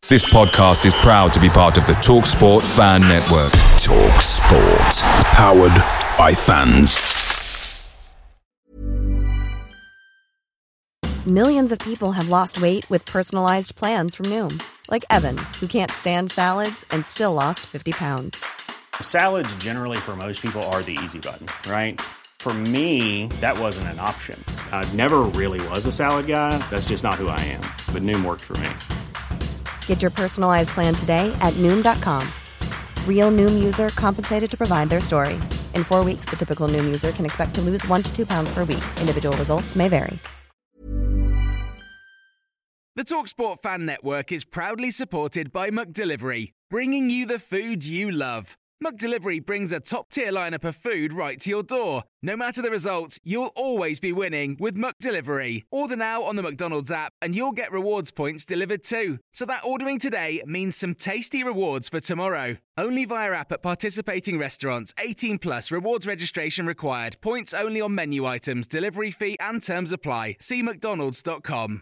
This podcast is proud to be part of the TalkSport Fan Network. TalkSport. Powered by fans. Millions of people have lost weight with personalized plans from Noom. Like Evan, who can't stand salads and still lost 50 pounds. Salads generally for most people are the easy button, right? For me, that wasn't an option. I never really was a salad guy. That's just not who I am. But Noom worked for me. Get your personalized plan today at Noom.com. Real Noom user compensated to provide their story. In 4 weeks, the typical Noom user can expect to lose 1 to 2 pounds per week. Individual results may vary. The TalkSport Fan Network is proudly supported by McDelivery, bringing you the food you love. McDelivery brings a top-tier lineup of food right to your door. No matter the result, you'll always be winning with McDelivery. Order now on the McDonald's app and you'll get rewards points delivered too. So that ordering today means some tasty rewards for tomorrow. Only via app at participating restaurants. 18 plus. Rewards registration required. Points only on menu items. Delivery fee and terms apply. See mcdonalds.com.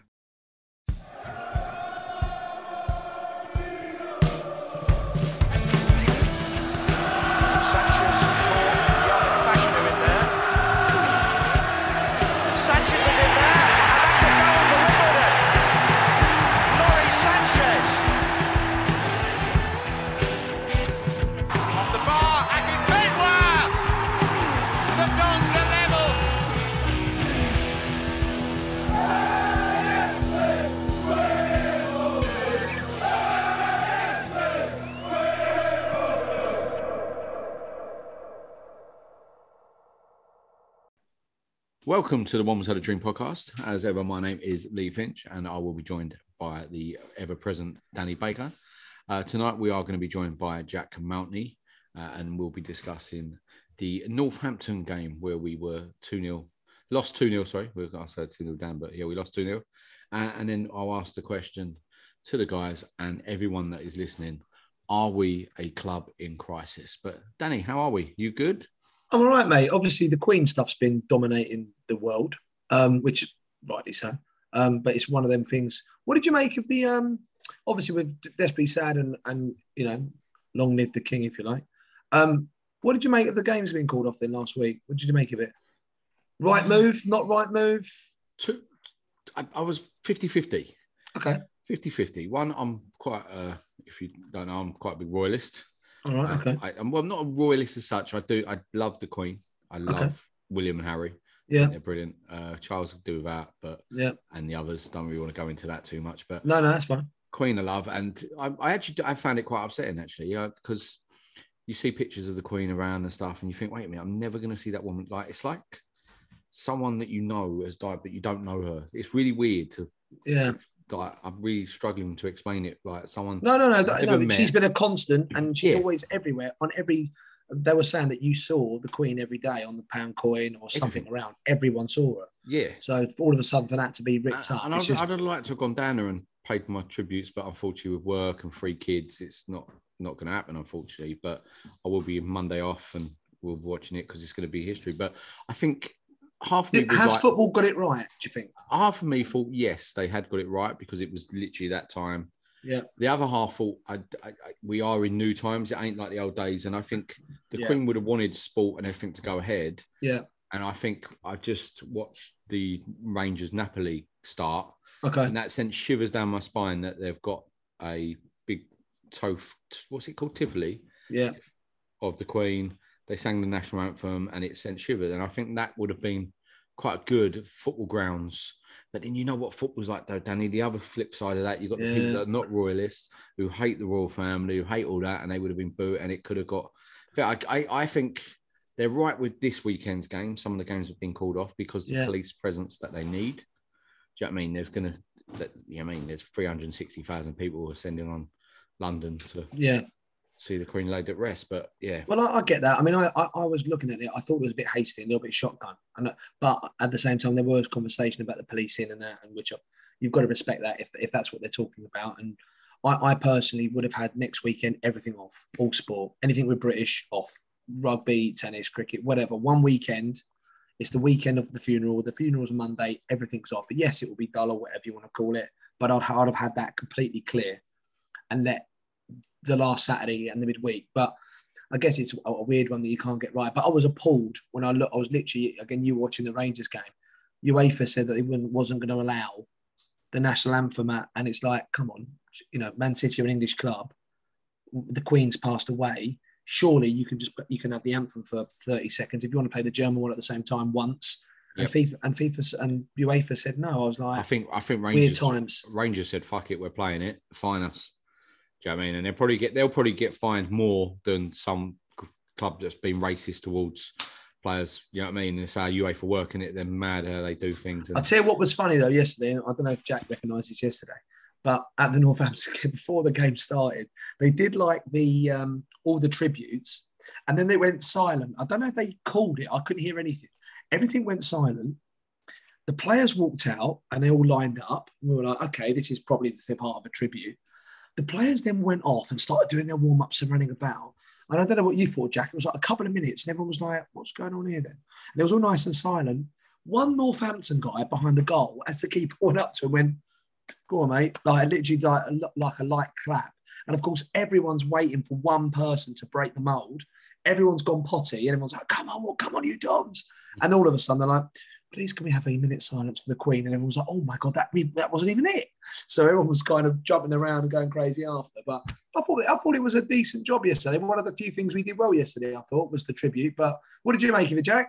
Welcome to the One Was Had a Dream podcast. As ever, my name is Lee Finch and I will be joined by the ever-present Danny Baker. Tonight we are going to be joined by Jack Mountney and we'll be discussing the Northampton game where we were 2-0, lost 2-0, sorry. I said 2-0 down, but yeah, we lost 2-0. And then I'll ask the question to the guys and everyone that is listening, are we a club in crisis? But Danny, how are we? You good? I'm all right, mate. Obviously, the Queen stuff's been dominating the world, which rightly so. But it's one of them things. What did you make of the? Obviously, we're desperately sad and you know, long live the King, if you like. What did you make of the games being called off then last week? What did you make of it? Right move, not right move? I was 50-50. Okay. 50-50. One, I'm quite, if you don't know, I'm quite a big royalist. All right, okay. I'm not a royalist as such. I love the Queen. I love William and Harry. Yeah. They're brilliant. Charles could do without, but and the others, don't really want to go into that too much. But no, that's fine. Queen I love. And I found it quite upsetting actually, because you see pictures of the Queen around and stuff and you think, wait a minute, I'm never going to see that woman. Like, it's like someone that you know has died, but you don't know her. It's really weird to like, I'm really struggling to explain it. Like someone. No. She's been a constant, and she's always everywhere. On every, they were saying that you saw the Queen every day on the pound coin or something around. Everyone saw her. Yeah. So all of a sudden, for that to be ripped up, and I'd like to have gone down there and paid my tributes, but unfortunately, with work and 3 kids, it's not going to happen. Unfortunately, but I will be Monday off, and we'll be watching it because it's going to be history. But I think. Has football got it right, do you think? Half of me thought, yes, they had got it right because it was literally that time. Yeah. The other half thought, we are in new times. It ain't like the old days. And I think the Queen would have wanted sport and everything to go ahead. Yeah. And I think I just watched the Rangers-Napoli start. Okay. And that sent shivers down my spine that they've got a big what's it called? Tivoli. Yeah. Of the Queen. They sang the national anthem and it sent shivers. And I think that would have been quite good football grounds. But then you know what football's like though, Danny. The other flip side of that, you've got the people that are not royalists, who hate the royal family, who hate all that, and they would have been booed and it could have got... I think they're right with this weekend's game. Some of the games have been called off because the police presence that they need. Do you know what I mean? There's 360,000 people who are sending on London to... see the Queen laid at rest, but well, I get that. I mean, I was looking at it, I thought it was a bit hasty and a little bit shotgun, but at the same time there was conversation about the policing and that, and which you've got to respect that if that's what they're talking about. And I personally would have had next weekend everything off, all sport, anything with British off, rugby, tennis, cricket, whatever. One weekend, it's the weekend of the funeral. The funeral's Monday, everything's off. Yes, it will be dull or whatever you want to call it, but I'd have had that completely clear. and let the last Saturday and the midweek. But I guess it's a weird one that you can't get right. But I was appalled when I looked. I was literally, again, you watching the Rangers game. UEFA said that it wasn't going to allow the national anthem at, and it's like, come on, Man City are an English club. The Queen's passed away. Surely you can have the anthem for 30 seconds if you want to play the German one at the same time once. Yep. And FIFA and UEFA said no. I was like, I think Rangers, weird times. Rangers said, "Fuck it, we're playing it. Fine us." Do you know what I mean? And they'll probably get fined more than some club that's been racist towards players. You know what I mean? It's how UEFA working it. They're mad how they do things. I'll tell you what was funny though yesterday. And I don't know if Jack recognised this yesterday, but at the Northampton game before the game started, they did like the all the tributes, and then they went silent. I don't know if they called it. I couldn't hear anything. Everything went silent. The players walked out and they all lined up. We were like, okay, this is probably the part of a tribute. The players then went off and started doing their warm-ups and running about. And I don't know what you thought, Jack. It was like a couple of minutes and everyone was like, what's going on here then? And it was all nice and silent. One Northampton guy behind the goal, as the keeper went up to him, went, go on, mate. Like literally like a light clap. And of course, everyone's waiting for one person to break the mould. Everyone's gone potty and everyone's like, come on, you Dons. And all of a sudden they're like, please can we have a minute silence for the Queen? And everyone was like, oh my God, that wasn't even it. So everyone was kind of jumping around and going crazy after. But I thought it was a decent job yesterday. One of the few things we did well yesterday, I thought, was the tribute. But what did you make of it, Jack?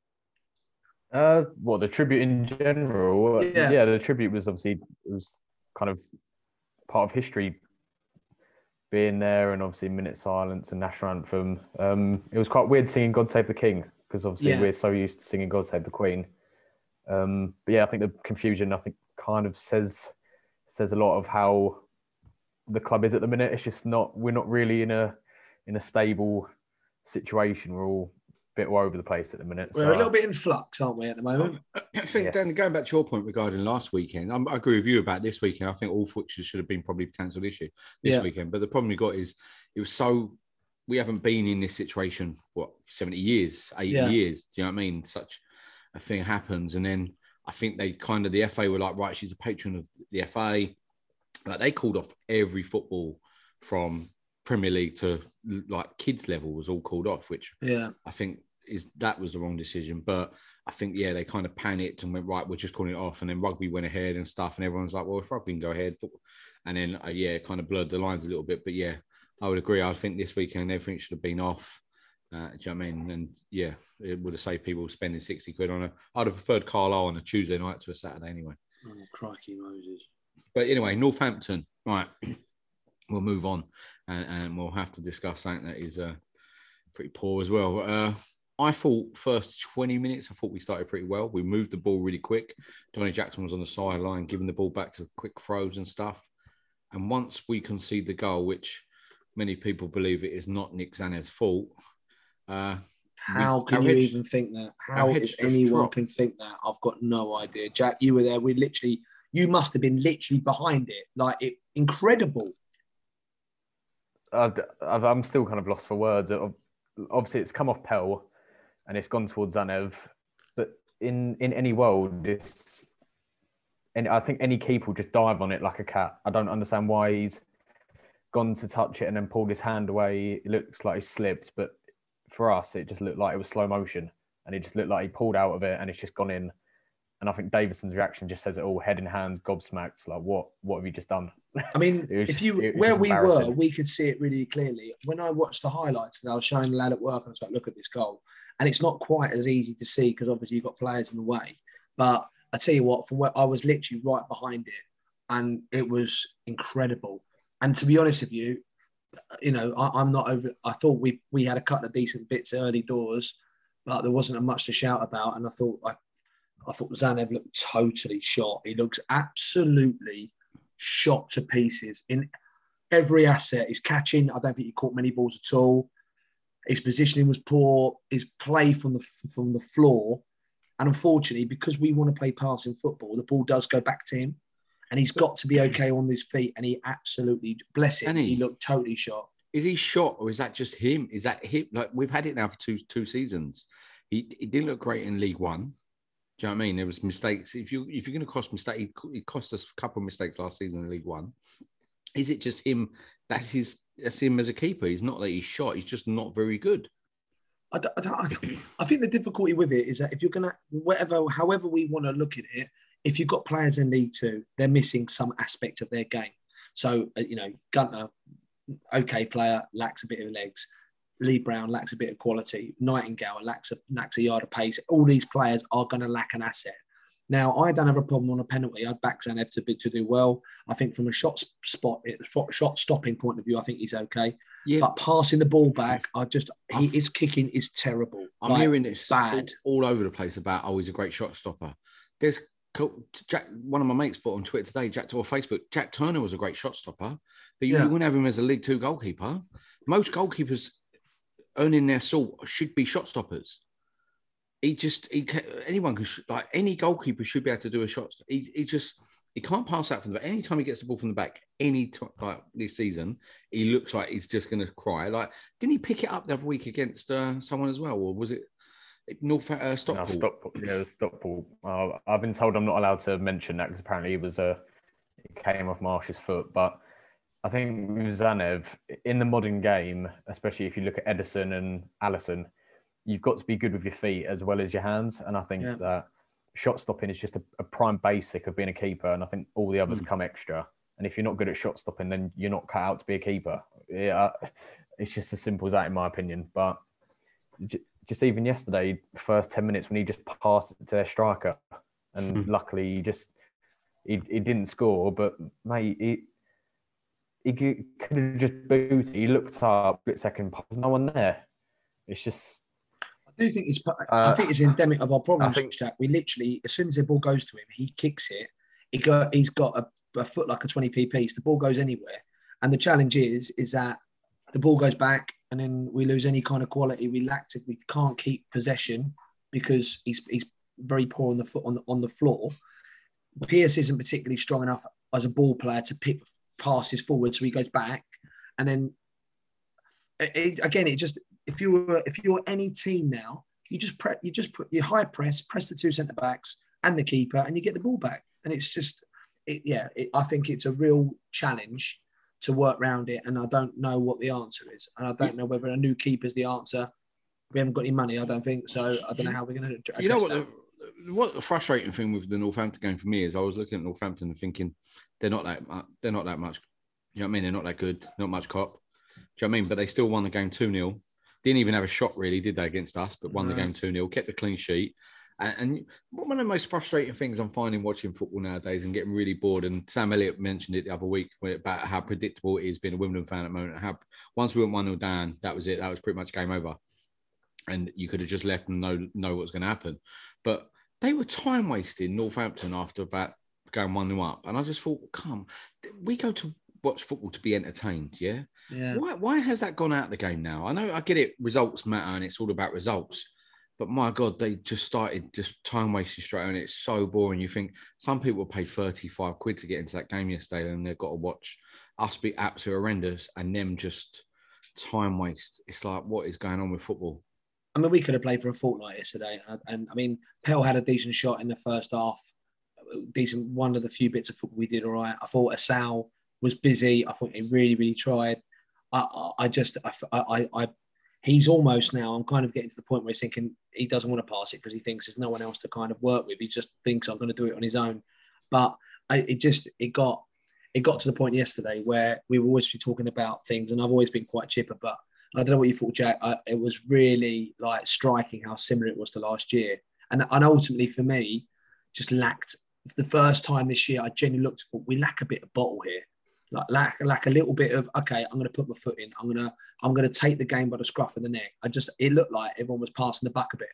The tribute in general? Yeah, the tribute was obviously, it was kind of part of history being there, and obviously minute silence and national anthem. It was quite weird singing God Save the King, because obviously we're so used to singing God Save the Queen. But yeah, I think the confusion, kind of says a lot of how the club is at the minute. It's just we're not really in a stable situation. We're all a bit all over the place at the minute. We're a little bit in flux, aren't we, at the moment? I think, Dan, going back to your point regarding last weekend, I agree with you about this weekend. I think all fixtures should have been probably cancelled this weekend. But the problem we got is we haven't been in this situation, 70 years, 80 years. Do you know what I mean? Such a thing happens. And then I think the FA were like, right, she's a patron of the FA. Like, they called off every football from Premier League to like kids level was all called off, which I think that was the wrong decision. But I think, they kind of panicked and went, right, we're just calling it off. And then rugby went ahead and stuff. And everyone's like, well, if rugby can go ahead. And then, kind of blurred the lines a little bit. But I would agree. I think this weekend everything should have been off. Do you know what I mean? And it would have saved people spending 60 quid on I'd have preferred Carlisle on a Tuesday night to a Saturday anyway. Oh, crikey Moses. But anyway, Northampton. Right. We'll move on and we'll have to discuss something that is pretty poor as well. I thought first 20 minutes, I thought we started pretty well. We moved the ball really quick. Johnny Jackson was on the sideline, giving the ball back to quick throws and stuff. And once we concede the goal, which many people believe it is not Nick Zanet's fault. How can you even think that? How is anyone can think that? I've got no idea. Jack, you were there. You must have been literally behind it. Like, incredible. I'm still kind of lost for words. Obviously, it's come off Pell and it's gone towards Zanev. But in any world, I think any keeper will just dive on it like a cat. I don't understand why he's gone to touch it and then pulled his hand away. It looks like he slipped, but for us, it just looked like it was slow motion, and it just looked like he pulled out of it and it's just gone in. And I think Davidson's reaction just says it all, head in hands, gobsmacked. Like, what have you just done? I mean, where we were, we could see it really clearly. When I watched the highlights and I was showing the lad at work, I was like, look at this goal. And it's not quite as easy to see because obviously you've got players in the way. But I tell you what, from where I was literally right behind it, and it was incredible. And to be honest with you, I'm not over. I thought we had a couple of decent bits early doors, but there wasn't much to shout about. And I thought Zanev looked totally shot. He looks absolutely shot to pieces in every asset. His catching, I don't think he caught many balls at all. His positioning was poor. His play from the floor, and unfortunately, because we want to play passing football, the ball does go back to him. And he's got to be okay on his feet. And he absolutely, bless him, he looked totally shot. Is he shot, or is that just him? Is that him? Like, we've had it now for two seasons. He didn't look great in League One. Do you know what I mean? There was mistakes. If you're going to cost mistakes, he cost us a couple of mistakes last season in League One. Is it just him? That's him as a keeper. He's not that he's shot. He's just not very good. I think the difficulty with it is that if you're going to, however we want to look at it, if you've got players in League Two, they're missing some aspect of their game. So, Gunter, okay player, lacks a bit of legs. Lee Brown lacks a bit of quality. Nightingale lacks a yard of pace. All these players are going to lack an asset. Now, I don't have a problem on a penalty. I'd back Zanev to do well. I think from a shot stopping point of view, I think he's okay. Yeah. But passing the ball back, his kicking is terrible. I'm hearing this bad all over the place about, he's a great shot stopper. There's Jack, one of my mates put on Twitter today, or Facebook, Jack Turner was a great shot stopper, but you wouldn't have him as a League Two goalkeeper. Most goalkeepers earning their salt should be shot stoppers. Anyone can, like any goalkeeper should be able to do a shot. He can't pass out from the back. Anytime he gets the ball from the back, like this season, he looks like he's just going to cry. Like, didn't he pick it up the other week against someone as well, or was it Stockport? No, Stockport. I've been told I'm not allowed to mention that because apparently it came off Marsh's foot. But I think with Zanev, in the modern game, especially if you look at Edison and Alisson, you've got to be good with your feet as well as your hands. And I think that shot stopping is just a prime basic of being a keeper. And I think all the others come extra. And if you're not good at shot stopping, then you're not cut out to be a keeper. Yeah, it's just as simple as that, in my opinion. But just even yesterday, first 10 minutes when he just passed it to their striker. And luckily, he didn't score. But, mate, he could have just booted. He looked up, at second pass, no one there. It's just... I think it's endemic of our problems, Jack. We literally, as soon as the ball goes to him, he kicks it. He's got a foot like a 20p piece. The ball goes anywhere. And the challenge is that the ball goes back and then we lose any kind of quality. We can't keep possession because he's very poor on the foot on the floor. Pearce isn't particularly strong enough as a ball player to pick passes forward, so he goes back. And then if you're any team now, you just put your high press the two centre backs and the keeper, and you get the ball back. And it's just, I think it's a real challenge to work around it. And I don't know what the answer is, and I don't know whether a new keeper's the answer. We haven't got any money, I don't think so. I don't know how we're going to. You know what? What the frustrating thing with the Northampton game for me is, I was looking at Northampton and thinking they're not that much. You know what I mean? They're not that good. Not much cop. Do you know what I mean? But they still won the game 2-0. Didn't even have a shot, really, did they, against us, but won the game 2-0, kept a clean sheet. And one of the most frustrating things I'm finding watching football nowadays and getting really bored, and Sam Elliott mentioned it the other week about how predictable it is being a Wimbledon fan at the moment, and how once we went 1-0 down, that was it. That was pretty much game over. And you could have just left and know what was going to happen. But they were time wasting Northampton after about going 1-0 up. And I just thought, we go to watch football to be entertained, yeah? Why has that gone out of the game now? I know, I get it, results matter and it's all about results, but my God, they just started just time wasting straight away, and it's so boring. You think some people paid 35 quid to get into that game yesterday, and they've got to watch us be absolutely horrendous and them just time waste. It's like, what is going on with football? I mean, we could have played for a fortnight yesterday, and I mean, Pell had a decent shot in the first half. Decent, one of the few bits of football we did all right. I thought Asal was busy. I thought he really, really tried. He's almost now, I'm kind of getting to the point where he's thinking he doesn't want to pass it because he thinks there's no one else to kind of work with. He just thinks I'm going to do it on his own. But it got to the point yesterday where we will always be talking about things, and I've always been quite chipper, but I don't know what you thought, Jack. It was really like striking how similar it was to last year. And ultimately for me, just lacked, the first time this year, I genuinely looked and thought, we lack a bit of bottle here. Like a little bit of, okay, I'm going to put my foot in. I'm going to take the game by the scruff of the neck. It looked like everyone was passing the buck a bit.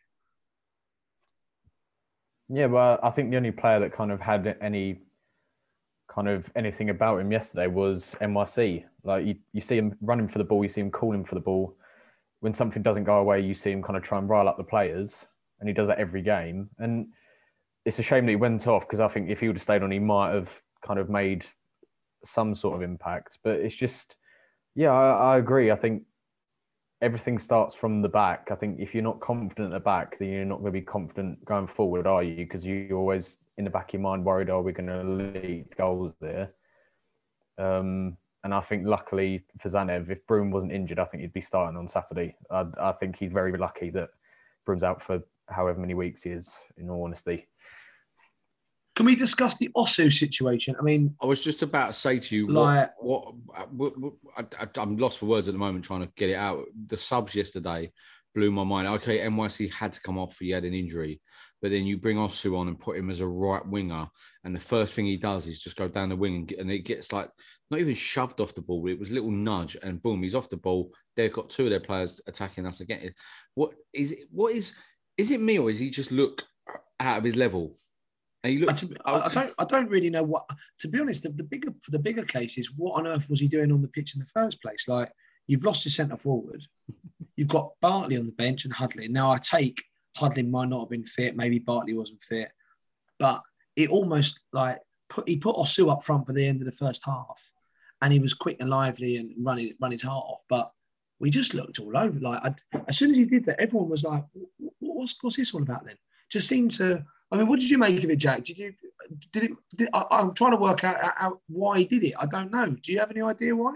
Yeah, well, I think the only player that kind of had anything about him yesterday was NYC. Like you see him running for the ball, you see him calling for the ball. When something doesn't go away, you see him kind of try and rile up the players, and he does that every game. And it's a shame that he went off, because I think if he would have stayed on, he might have kind of made some sort of impact. But it's just, I agree. I think everything starts from the back. I think if you're not confident at the back, then you're not going to be confident going forward, are you? Because you're always in the back of your mind worried, are we going to leak goals there? And I think luckily for Zanev, if Broom wasn't injured, I think he'd be starting on Saturday. I think he's very lucky that Broom's out for however many weeks he is, in all honesty. Can we discuss the Osu situation? I mean, I was just about to say to you, I'm lost for words at the moment trying to get it out. The subs yesterday blew my mind. Okay, NYC had to come off. He had an injury. But then you bring Osu on and put him as a right winger. And the first thing he does is just go down the wing and it gets like not even shoved off the ball. It was a little nudge and boom, he's off the ball. They've got two of their players attacking us again. Is it me or is he just look out of his level? And he I don't really know what, to be honest, the bigger case is what on earth was he doing on the pitch in the first place? Like, you've lost your centre forward. You've got Bartley on the bench and Hudlin. Now I take Hudlin might not have been fit. Maybe Bartley wasn't fit, but it almost like he put Osu up front for the end of the first half, and he was quick and lively and run his heart off. But we just looked all over. Like as soon as he did that, everyone was like, "What's this all about?" Then just seemed to. I mean, what did you make of it, Jack? I'm trying to work out why he did it. I don't know. Do you have any idea why?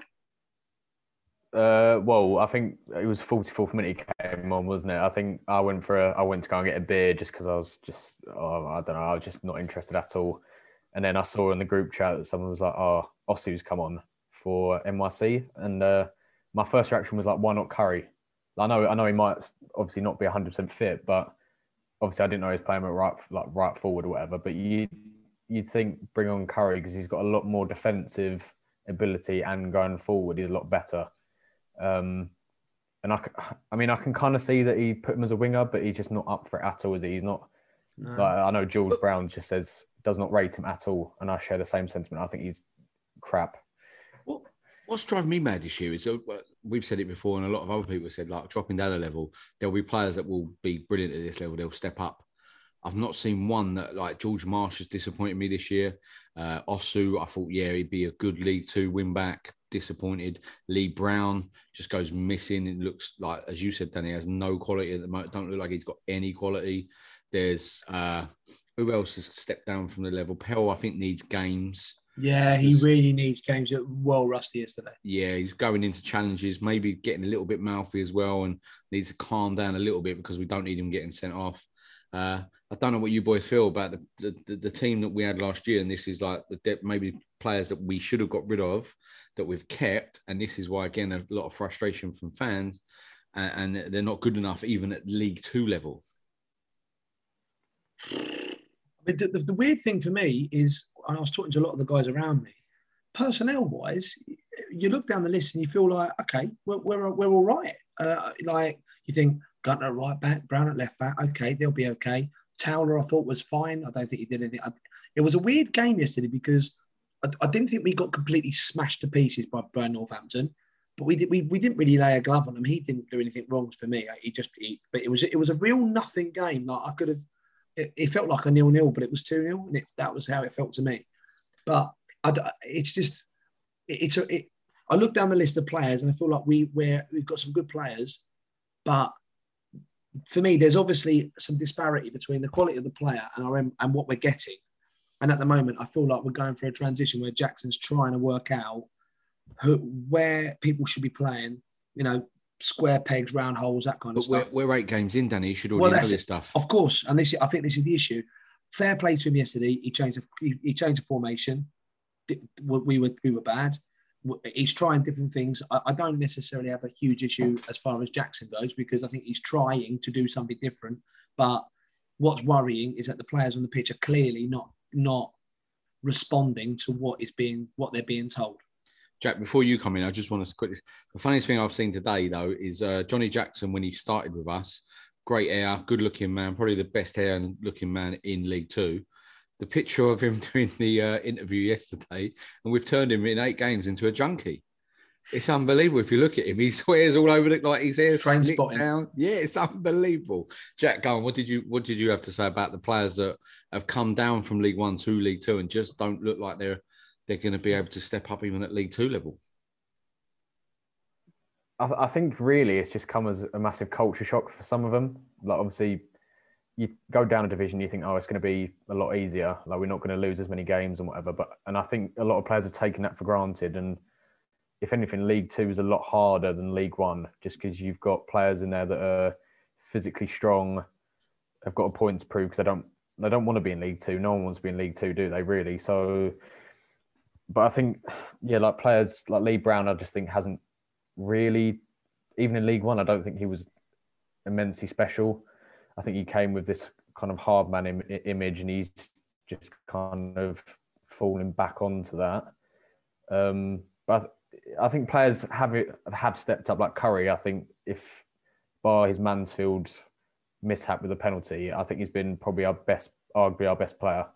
Well, I think it was 44th minute he came on, wasn't it? I think I went to go and get a beer just because I was I don't know, I was just not interested at all. And then I saw in the group chat that someone was like, "Oh, Osu's come on for NYC," and my first reaction was like, "Why not Curry?" I know he might obviously not be 100% fit, but obviously I didn't know he was playing right forward or whatever. But you'd think bring on Curry because he's got a lot more defensive ability and going forward he's a lot better. And I can kind of see that he put him as a winger, but he's just not up for it at all, is he? He's not. No. Like, I know George Brown just does not rate him at all, and I share the same sentiment. I think he's crap. What's driving me mad this year is we've said it before, and a lot of other people said like dropping down a level, there'll be players that will be brilliant at this level. They'll step up. I've not seen one that like George Marsh has disappointed me this year. Osu, I thought, he'd be a good League Two win back. Disappointed. Lee Brown just goes missing. It looks like, as you said, Danny, has no quality at the moment. Don't look like he's got any quality. There's who else has stepped down from the level? Pell, I think, needs games. Yeah, he really needs games. Well rusty yesterday. Yeah, he's going into challenges, maybe getting a little bit mouthy as well, and needs to calm down a little bit because we don't need him getting sent off. I don't know what you boys feel about the team that we had last year, and this is like maybe players that we should have got rid of that we've kept, and this is why, again, a lot of frustration from fans, and they're not good enough even at League Two level. But the weird thing for me is, and I was talking to a lot of the guys around me, personnel-wise, you look down the list and you feel like, okay, we're all right. Like you think Gunter at right back, Brown at left back, okay, they'll be okay. Towler, I thought, was fine. I don't think he did anything. It was a weird game yesterday because I didn't think we got completely smashed to pieces by Northampton, but we didn't really lay a glove on him. He didn't do anything wrong for me. But it was a real nothing game. Like I could have. It felt like a 0-0, but it was 2-0, and that was how it felt to me. But I look down the list of players, and I feel like we've got some good players, but for me, there's obviously some disparity between the quality of the player and what we're getting. And at the moment, I feel like we're going through a transition where Jackson's trying to work out where people should be playing. You know, square pegs, round holes, that kind of stuff. We're 8 games in, Danny. You should already know this stuff. Of course, and I think this is the issue. Fair play to him yesterday. He changed the formation. We were bad. He's trying different things. I don't necessarily have a huge issue as far as Jackson goes because I think he's trying to do something different. But what's worrying is that the players on the pitch are clearly not responding to what they're being told. Jack, before you come in, I just want to quickly. The funniest thing I've seen today, though, is Johnny Jackson when he started with us. Great hair, good-looking man, probably the best hair-looking man in League Two. The picture of him doing the interview yesterday, and we've turned him in 8 games into a junkie. It's unbelievable. If you look at him, he swears all over like his hair's slicked down. Yeah, it's unbelievable. Jack, go on. What did you have to say about the players that have come down from League One to League Two and just don't look like they're going to be able to step up even at League Two level? I think really it's just come as a massive culture shock for some of them. Like obviously, you go down a division, you think, oh, it's going to be a lot easier. Like we're not going to lose as many games and whatever. And I think a lot of players have taken that for granted. And if anything, League Two is a lot harder than League One, just because you've got players in there that are physically strong, have got a point to prove, because they don't want to be in League Two. No one wants to be in League Two, do they? Really? So, but I think, yeah, like players like Lee Brown, I just think hasn't really, even in League One, I don't think he was immensely special. I think he came with this kind of hard man image, and he's just kind of falling back onto that. But I think players have stepped up, like Curry. I think if bar his Mansfield mishap with a penalty, I think he's been probably arguably our best player.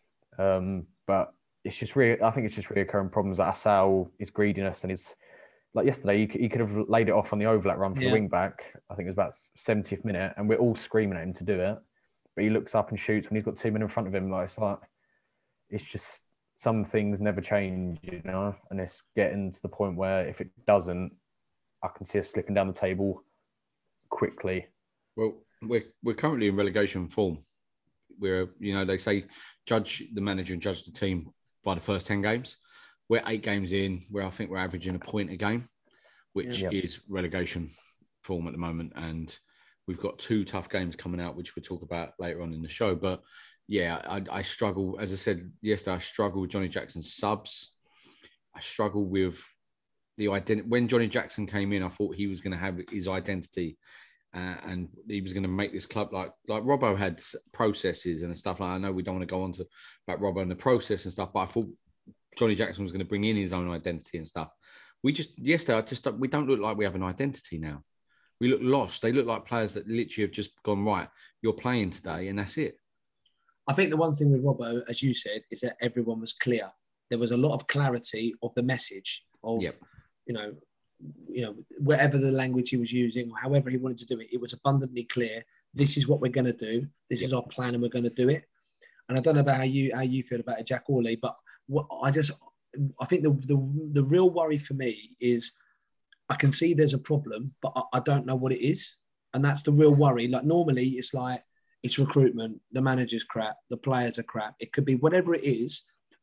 But I think it's just reoccurring problems that Assal, his greediness, and his, like yesterday, he could have laid it off on the overlap run for the wing back. I think it was about 70th minute, and we're all screaming at him to do it. But he looks up and shoots when he's got 2 men in front of him. It's just, some things never change, you know, and it's getting to the point where if it doesn't, I can see us slipping down the table quickly. Well, we're currently in relegation form. We're, you know, they say judge the manager and judge the team by the first 10 games. We're 8 games in, where I think we're averaging a point a game, which is relegation form at the moment. And we've got 2 tough games coming out, which we'll talk about later on in the show. But yeah, I struggle. As I said yesterday, I struggle with Johnny Jackson's subs. I struggle with the identity. When Johnny Jackson came in, I thought he was going to have his identity, and he was going to make this club like Robbo had processes and stuff. Like, I know we don't want to go on to about Robbo and the process and stuff, but I thought Johnny Jackson was going to bring in his own identity and stuff. We don't look like we have an identity now. We look lost. They look like players that literally have just gone, right, you're playing today, and that's it. I think the one thing with Robbo, as you said, is that everyone was clear. There was a lot of clarity of the message of, you know, whatever the language he was using, or however he wanted to do it, it was abundantly clear. This is what we're going to do. This is our plan, and we're going to do it. And I don't know about how you feel about it, Jack Orley, but I think the real worry for me is I can see there's a problem, but I don't know what it is, and that's the real worry. Like normally, it's like, it's recruitment, the manager's crap, the players are crap. It could be whatever it is.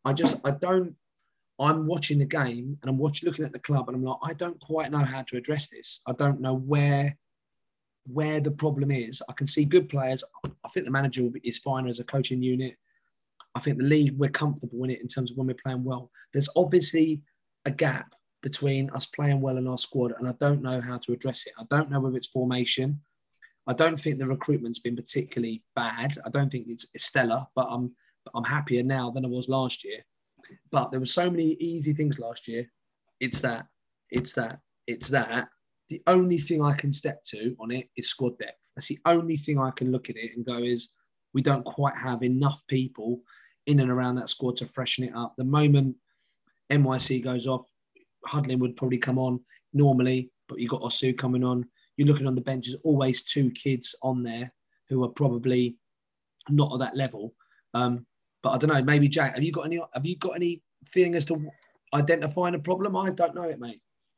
I'm watching the game and I'm looking at the club, and I'm like, I don't quite know how to address this. I don't know where the problem is. I can see good players. I think the manager is fine as a coaching unit. I think the league, we're comfortable in it in terms of when we're playing well. There's obviously a gap between us playing well and our squad, and I don't know how to address it. I don't know whether it's formation. I don't think the recruitment's been particularly bad. I don't think it's stellar, but I'm happier now than I was last year. But there were so many easy things last year. It's that. The only thing I can step to on it is squad depth. That's the only thing I can look at it and go is we don't quite have enough people in and around that squad to freshen it up. The moment NYC goes off, Hudlin would probably come on normally, but you've got Osu coming on. You're looking on the bench, there's always 2 kids on there who are probably not at that level. But I don't know, maybe Jack, have you got any feeling as to identifying a problem? I don't know it, mate.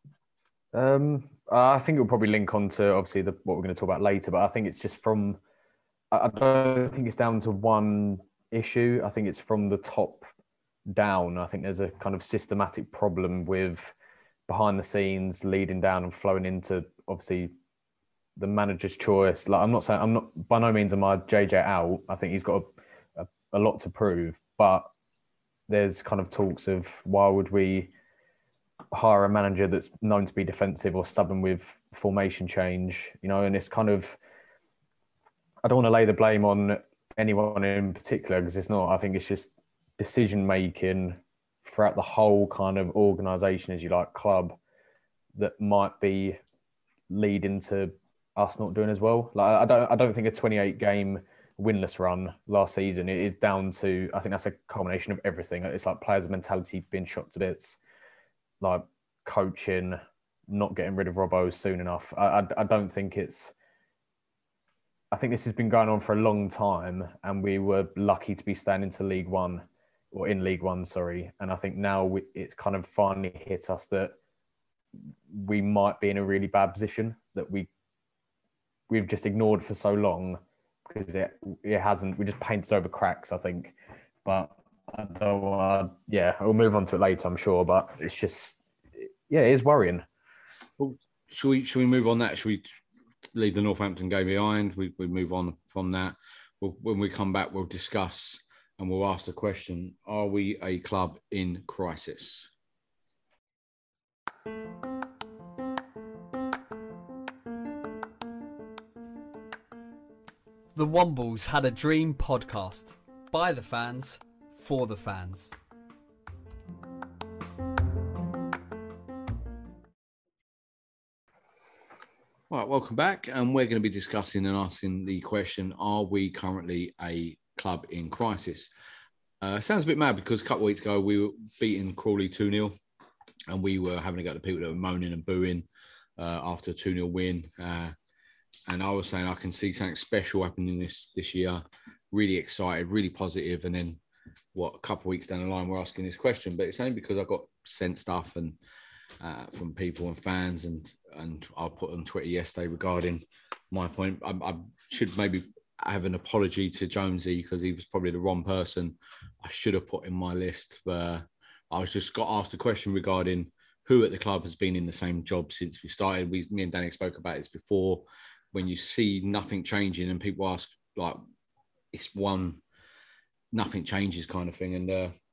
I think it'll probably link on to obviously what we're going to talk about later, but I think it's just I don't think it's down to one issue. I think it's from the top down. I think there's a kind of systematic problem with behind the scenes leading down and flowing into obviously the manager's choice. Like by no means am I JJ out. I think he's got a lot to prove, but there's kind of talks of why would we hire a manager that's known to be defensive or stubborn with formation change, you know, and it's kind of, I don't want to lay the blame on anyone in particular because it's not. I think it's just decision making throughout the whole kind of organisation, as you like, club, that might be leading to us not doing as well. Like I don't think a 28 game winless run last season, it is down to, I think that's a culmination of everything. It's like players' mentality being shot to bits, like coaching, not getting rid of Robbo soon enough. I don't think it's, I think this has been going on for a long time and we were lucky to be standing to League One, or in League One, sorry. And I think now it's kind of finally hit us that we might be in a really bad position that we've just ignored for so long because it hasn't, we just painted over cracks, I think. But I don't want to, we'll move on to it later, I'm sure. But it's just, yeah, it is worrying. Well, should we move on that? Should we leave the Northampton game behind? We move on from that. When we come back, we'll discuss and we'll ask the question: are we a club in crisis? The Wombles Had a Dream podcast. By the fans, for the fans. All right, welcome back. And we're going to be discussing and asking the question, are we currently a club in crisis? Sounds a bit mad because a couple of weeks ago we were beating Crawley 2-0 and we were having a go at the people that were moaning and booing after a 2-0 win. And I was saying I can see something special happening this year. Really excited, really positive. And then, a couple of weeks down the line, we're asking this question. But it's only because I got sent stuff and from people and fans, and I put on Twitter yesterday regarding my point. I should maybe have an apology to Jonesy because he was probably the wrong person I should have put in my list. I was just got asked a question regarding who at the club has been in the same job since we started. Me and Danny spoke about this before. When you see nothing changing and people ask, like, it's nothing changes kind of thing. And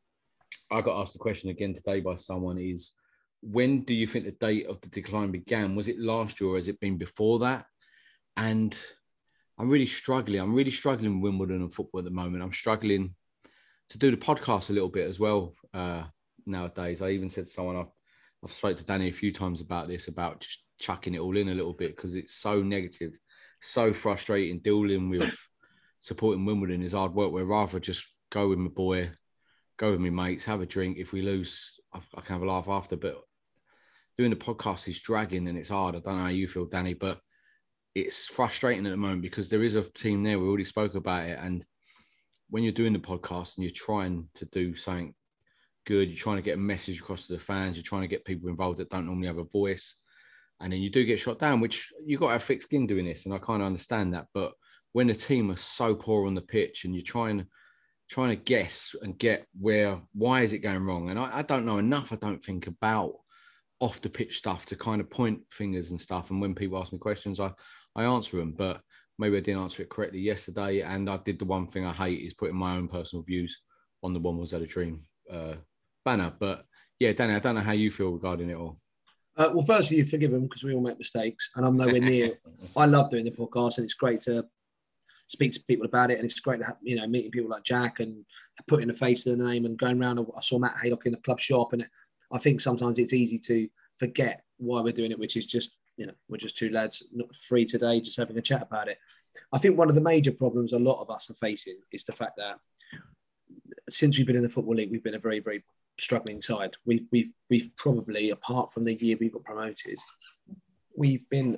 I got asked the question again today by someone is, when do you think the date of the decline began? Was it last year or has it been before that? And I'm really struggling. I'm really struggling with Wimbledon and football at the moment. I'm struggling to do the podcast a little bit as well nowadays. I even said to someone, I've spoke to Danny a few times about this, about just chucking it all in a little bit because it's so negative, so frustrating. Dealing with supporting Wimbledon is hard work. We'd rather just go with my boy, go with my mates, have a drink. If we lose, I can have a laugh after. But doing the podcast is dragging and it's hard. I don't know how you feel, Danny, but it's frustrating at the moment because there is a team there. We already spoke about it. And when you're doing the podcast and you're trying to do something good, you're trying to get a message across to the fans, you're trying to get people involved that don't normally have a voice, and then you do get shot down, which you've got to have thick skin doing this, and I kind of understand that. But when the team are so poor on the pitch and you're trying to guess and get why is it going wrong? And I don't know enough, I don't think, about off the pitch stuff to kind of point fingers and stuff. And when people ask me questions, I answer them, but maybe I didn't answer it correctly yesterday. And I did the one thing I hate is putting my own personal views on the Wombles Had a Dream banner. But yeah, Danny, I don't know how you feel regarding it all. Well, firstly, you forgive them because we all make mistakes, and I'm nowhere near. I love doing the podcast, and it's great to speak to people about it, and it's great to have, meeting people like Jack and putting a face to the name and going around. I saw Matt Haydock in the club shop, and I think sometimes it's easy to forget why we're doing it, which is just we're just two lads not free today, just having a chat about it. I think one of the major problems a lot of us are facing is the fact that since we've been in the Football League, we've been a very, very struggling side. We've probably, apart from the year we got promoted, we've been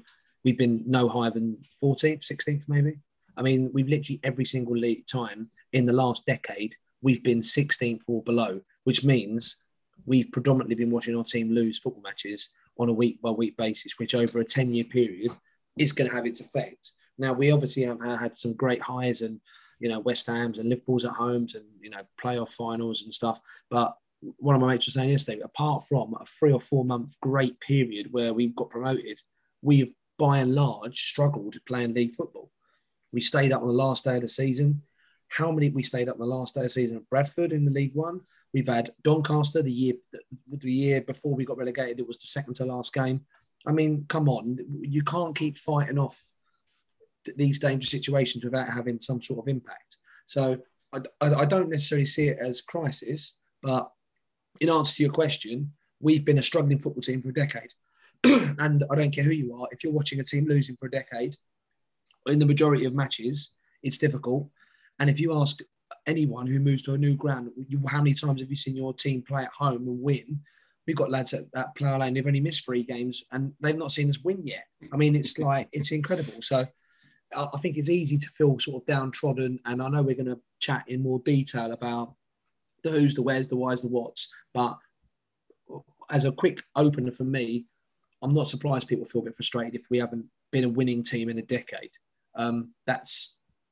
no higher than 14th, 16th maybe. I mean, we've literally every single league time in the last decade we've been 16th or below, which means we've predominantly been watching our team lose football matches on a week-by-week basis, which over a 10-year period is going to have its effect. Now, we obviously have had some great highs and West Ham's and Liverpool's at homes and, playoff finals and stuff. But one of my mates was saying yesterday, apart from a 3 or 4 month great period where we got promoted, we've by and large struggled playing league football. We stayed up on the last day of the season. We stayed up on the last day of the season at Bradford in the League One. We've had Doncaster the year before we got relegated. It was the second to last game. I mean, come on, you can't keep fighting off these dangerous situations without having some sort of impact. So I don't necessarily see it as crisis, but in answer to your question, we've been a struggling football team for a decade. And I don't care who you are, if you're watching a team losing for a decade, in the majority of matches, it's difficult. And if you ask anyone who moves to a new ground, how many times have you seen your team play at home and win? We've got lads at Plough Lane, they've only missed 3 games and they've not seen us win yet. I mean, it's incredible. So I think it's easy to feel sort of downtrodden. And I know we're going to chat in more detail about the who's, the where's, the why's, the what's. But as a quick opener for me, I'm not surprised people feel a bit frustrated if we haven't been a winning team in a decade. That's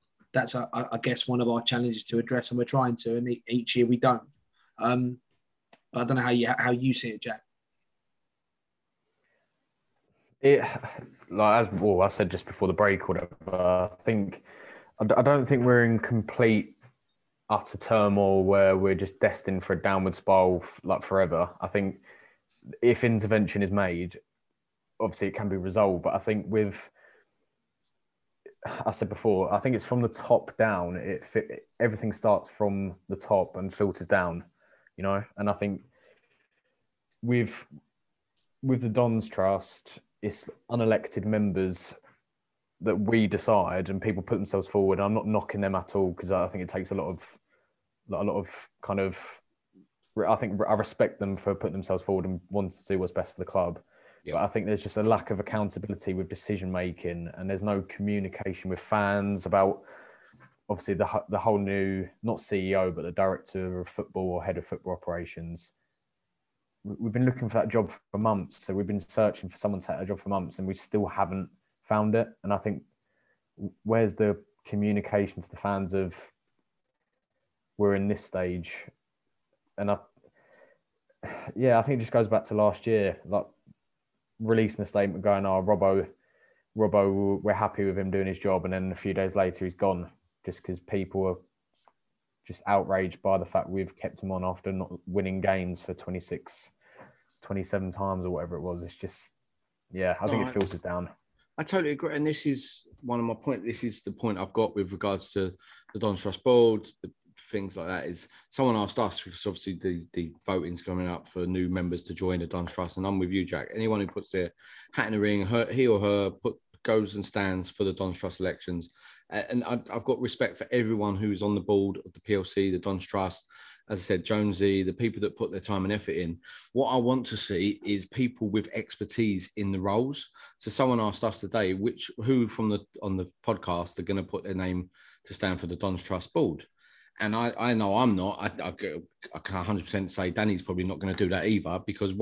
I guess one of our challenges to address, and we're trying to, and each year we don't. I don't know how you see it, Jack. As I said just before the break, or whatever. I don't think we're in complete utter turmoil where we're just destined for a downward spiral like forever. I think if intervention is made, obviously it can be resolved. But I think I said before, I think it's from the top down. Everything starts from the top and filters down, And I think with the Dons Trust, it's unelected members that we decide, and people put themselves forward. I'm not knocking them at all, because I think it takes a lot of kind of. I think I respect them for putting themselves forward and wanting to do what's best for the club. Yeah. But I think there's just a lack of accountability with decision making, and there's no communication with fans about, obviously, the whole new, not CEO, but the director of football or head of football operations. We've been looking for that job for months. So we've been searching for someone to take that job for months, and we still haven't found it. And I think, where's the communication to the fans of, we're in this stage? And I think it just goes back to last year, like releasing a statement going, Robbo, we're happy with him doing his job. And then a few days later, he's gone, just because people are just outraged by the fact we've kept him on after not winning games for 26, 27 times or whatever it was. It's just, I think it filters down. I totally agree. And this is one of my points. This is the point I've got with regards to the Dons Trust Board, the things like that. Is someone asked us, because obviously the voting's coming up for new members to join the Dons Trust, and I'm with you, Jack. Anyone who puts their hat in the ring, he or her goes and stands for the Dons Trust elections. And I've got respect for everyone who's on the board of the PLC, the Dons Trust. As I said, Jonesy, the people that put their time and effort in. What I want to see is people with expertise in the roles. So someone asked us today, who on the podcast are going to put their name to stand for the Dons Trust board. And I know I'm not. I can 100% say Danny's probably not going to do that either, because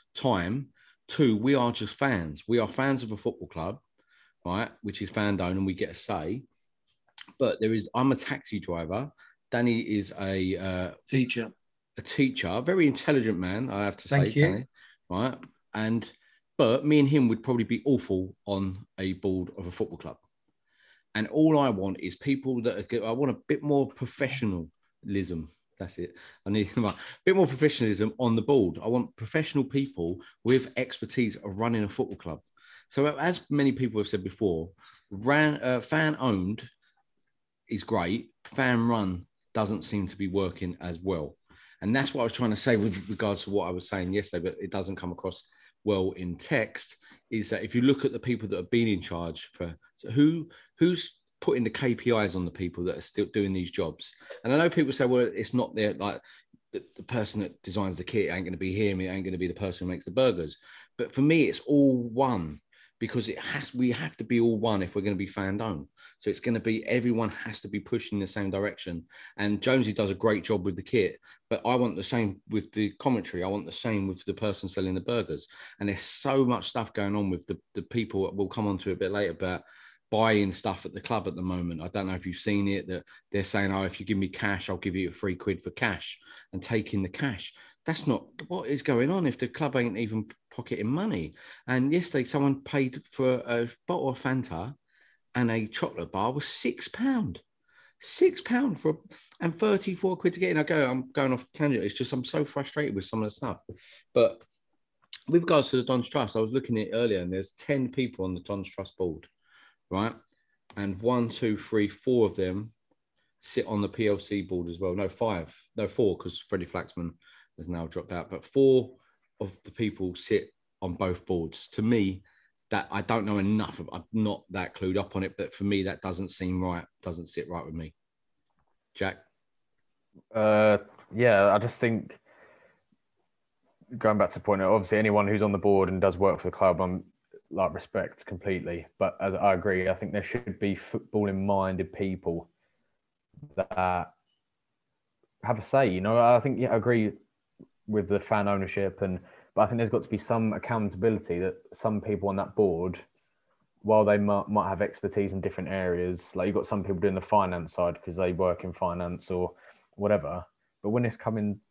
two, we are just fans. We are fans of a football club, right, which is fan-owned, and we get a say. But I'm a taxi driver. Danny is a teacher, a very intelligent man, I have to say. Thank you. Danny, right? But me and him would probably be awful on a board of a football club. And all I want is people I want a bit more professionalism. That's it. I need a bit more professionalism on the board. I want professional people with expertise of running a football club. So as many people have said before, fan-owned is great. Fan-run doesn't seem to be working as well. And that's what I was trying to say with regards to what I was saying yesterday, but it doesn't come across well in text, is that if you look at the people that have been in charge who's putting the KPIs on the people that are still doing these jobs. And I know people say, well, it's not there, like the person that designs the kit ain't going to be him, it ain't going to be the person who makes the burgers. But for me, it's all one, because we have to be all one if we're going to be fan-owned. So it's going to be, everyone has to be pushing in the same direction. And Jonesy does a great job with the kit, but I want the same with the commentary. I want the same with the person selling the burgers. And there's so much stuff going on with the people that we'll come on to a bit later about buying stuff at the club at the moment. I don't know if you've seen it, that they're saying, if you give me cash, I'll give you £3 for cash, and taking the cash. That's not what is going on if the club ain't even pocketing money. And yesterday, someone paid for a bottle of Fanta and a chocolate bar was £6. £6 and 34 quid to get in. I'm going off tangent. It's just, I'm so frustrated with some of the stuff. But with regards to the Dons Trust, I was looking at it earlier, and there's 10 people on the Dons Trust board, right? And 1, 2, 3, 4 of them sit on the PLC board as well. No, 4, because Freddie Flaxman has now dropped out. But 4 of the people sit on both boards. To me, that I don't know enough. I'm not that clued up on it, but for me, that doesn't seem right. Doesn't sit right with me. Jack? I just think, going back to the point, obviously anyone who's on the board and does work for the club, I'm respect completely. But as I agree, I think there should be footballing-minded people that have a say. I think I agree with the fan ownership, but I think there's got to be some accountability that some people on that board, while they might have expertise in different areas, like you've got some people doing the finance side because they work in finance or whatever. But when it's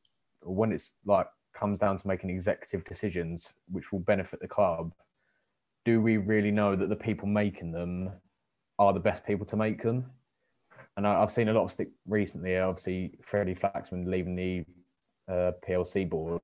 comes down to making executive decisions which will benefit the club, do we really know that the people making them are the best people to make them? And I've seen a lot of stick recently. Obviously, Freddie Flaxman leaving the PLC board.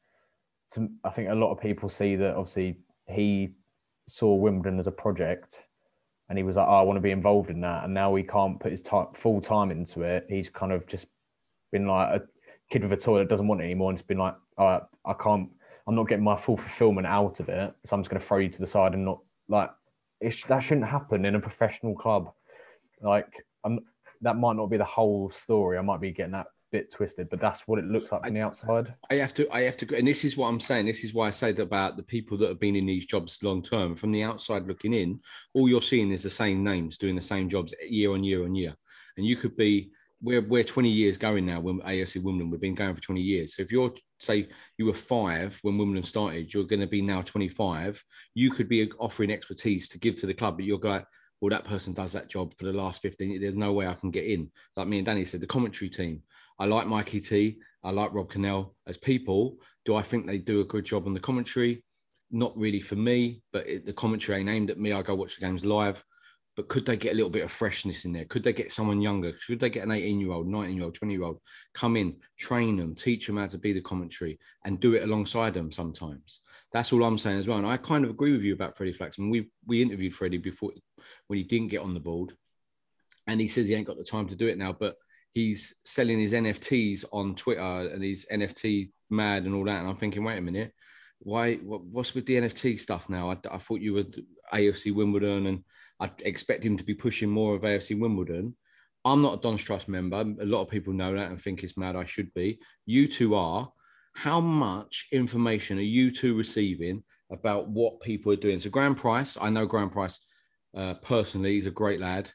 I think a lot of people see that obviously he saw Wimbledon as a project, and he was like, "Oh, I want to be involved in that." And now he can't put his full time into it. He's kind of just been like a kid with a toy that doesn't want it anymore, and it's been like, "Oh, I can't. I'm not getting my full fulfillment out of it, so I'm just going to throw you to the side and not like." That shouldn't happen in a professional club. Like, that might not be the whole story. I might be getting that bit twisted, but that's what it looks like from the outside. I have to, and this is what I'm saying. This is why I say that about the people that have been in these jobs long term. From the outside looking in, all you're seeing is the same names doing the same jobs year on year on year. And you could be, we're 20 years going now. When AFC Wimbledon, we've been going for 20 years. So if you're, say, you were 5 when Wimbledon started, you're going to be now 25. You could be offering expertise to give to the club, but you're going, well, that person does that job for the last 15 years. There's no way I can get in. Like me and Danny said, the commentary team. I like Mikey T. I like Rob Cannell as people. Do I think they do a good job on the commentary? Not really for me, but the commentary ain't aimed at me. I go watch the games live. But could they get a little bit of freshness in there? Could they get someone younger? Should they get an 18-year-old, 19-year-old, 20-year-old, come in, train them, teach them how to be the commentary and do it alongside them sometimes? That's all I'm saying as well. And I kind of agree with you about Freddie Flaxman. We interviewed Freddie before when he didn't get on the board. And he says he ain't got the time to do it now, but he's selling his NFTs on Twitter and he's NFT mad and all that. And I'm thinking, wait a minute, what's with the NFT stuff now? I thought you were AFC Wimbledon and I'd expect him to be pushing more of AFC Wimbledon. I'm not a Don's Trust member. A lot of people know that and think it's mad. I should be. You two are. How much information are you two receiving about what people are doing? So Graham Price, I know Graham Price personally. He's a great lad.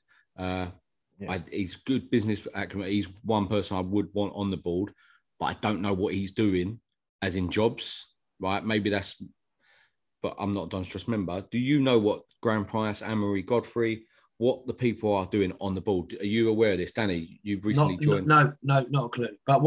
He's good business acumen. He's one person I would want on the board, but I don't know what he's doing as in jobs, right? Maybe that's, but I'm not a Don's Trust member. Do you know what Graham Price, Anne-Marie Godfrey, what the people are doing on the board? Are you aware of this? Danny, you've recently joined. No, not a clue. But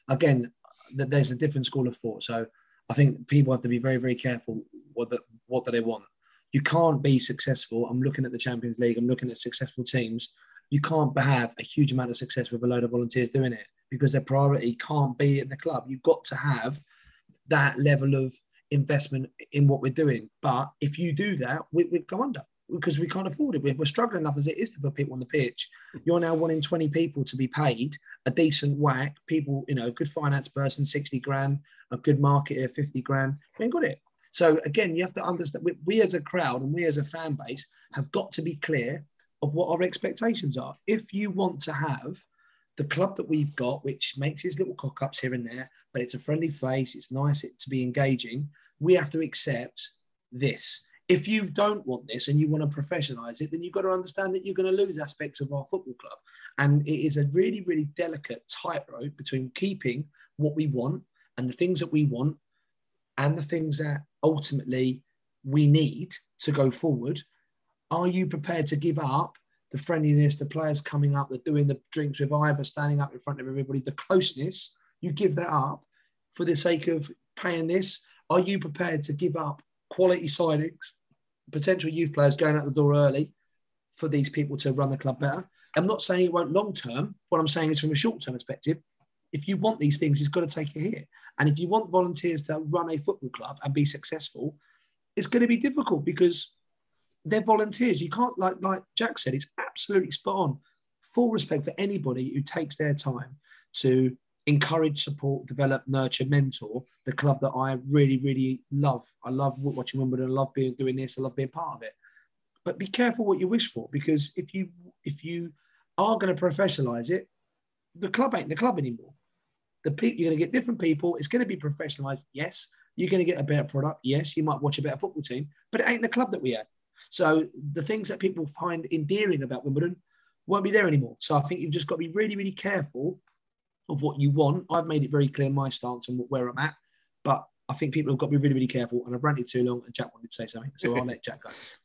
there's a different school of thought. So I think people have to be very, very careful what do they want. You can't be successful. I'm looking at the Champions League. I'm looking at successful teams. You can't have a huge amount of success with a load of volunteers doing it because their priority can't be in the club. You've got to have that level of investment in what we're doing. But if you do that, we go under because we can't afford it. We're struggling enough as it is to put people on the pitch. You're now wanting 20 people to be paid a decent whack. People, a good finance person, 60 grand, a good marketer, 50 grand. We ain't got it. So again, you have to understand, we as a crowd and we as a fan base have got to be clear of what our expectations are. If you want to have the club that we've got, which makes his little cock-ups here and there, but it's a friendly face, it's nice to be engaging, we have to accept this. If you don't want this and you want to professionalise it, then you've got to understand that you're going to lose aspects of our football club. And it is a really, really delicate tightrope between keeping what we want and the things that we want and the things that ultimately we need to go forward. Are you prepared to give up the friendliness, the players coming up, the doing the drinks with Ivor, standing up in front of everybody, the closeness, you give that up for the sake of paying this? Are you prepared to give up quality signings, potential youth players going out the door early for these people to run the club better? I'm not saying it won't long term. What I'm saying is from a short-term perspective, if you want these things, it's got to take a hit. And if you want volunteers to run a football club and be successful, it's going to be difficult because they're volunteers. You can't, like Jack said, it's absolutely spot on. Full respect for anybody who takes their time to encourage, support, develop, nurture, mentor the club that I really, really love. I love watching Wimbledon. I love doing this. I love being part of it. But be careful what you wish for, because if you are going to professionalise it, the club ain't the club anymore. You're going to get different people. It's going to be professionalised. Yes. You're going to get a better product. Yes. You might watch a better football team, but it ain't the club that we had. So the things that people find endearing about Wimbledon won't be there anymore. So I think you've just got to be really, really careful of what you want. I've made it very clear my stance and where I'm at, but I think people have got to be really, really careful. And I've ranted too long, and Jack wanted to say something, so I'll let Jack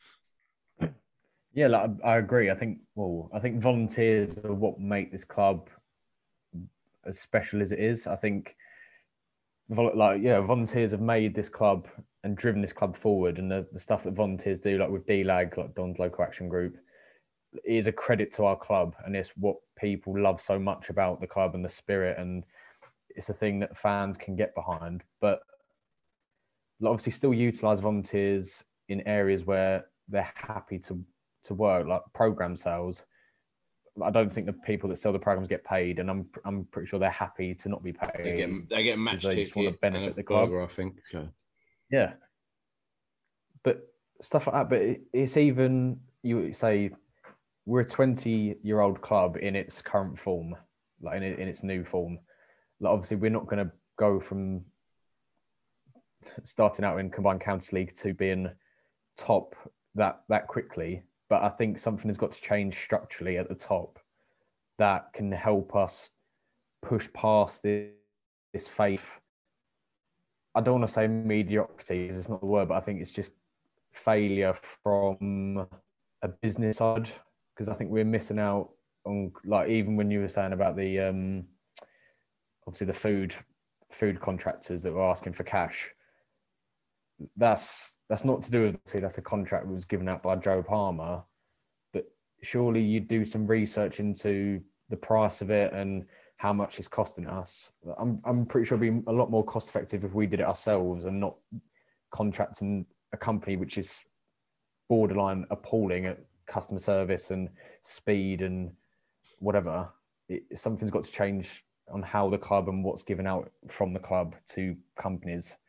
go. Yeah, I agree. I think volunteers are what make this club as special as it is. I think volunteers have made this club and driven this club forward, and the stuff that volunteers do, like with DLAG, like Don's Local Action Group, is a credit to our club, and it's what people love so much about the club and the spirit, and it's a thing that fans can get behind. But obviously still utilise volunteers in areas where they're happy to work, like program sales. I don't think the people that sell the programs get paid, and I'm pretty sure they're happy to not be paid. They get a match ticket. They just want to benefit the club. Burger, I think. So. Yeah, but stuff like that. But it's even, you say, we're a 20-year-old club in its current form, like in its new form. Like obviously, we're not going to go from starting out in Combined Counties League to being top that quickly. But I think something has got to change structurally at the top that can help us push past this faith. I don't want to say mediocrity, because it's not the word, but I think it's just failure from a business side, because I think we're missing out on, like, even when you were saying about the obviously the food contractors that were asking for cash. That's not to do with, see, that's a contract that was given out by Joe Palmer, but surely you do some research into the price of it and how much it's costing us. I'm pretty sure it'd be a lot more cost effective if we did it ourselves and not contracting a company which is borderline appalling at customer service and speed and whatever. Something's got to change on how the club and what's given out from the club to companies.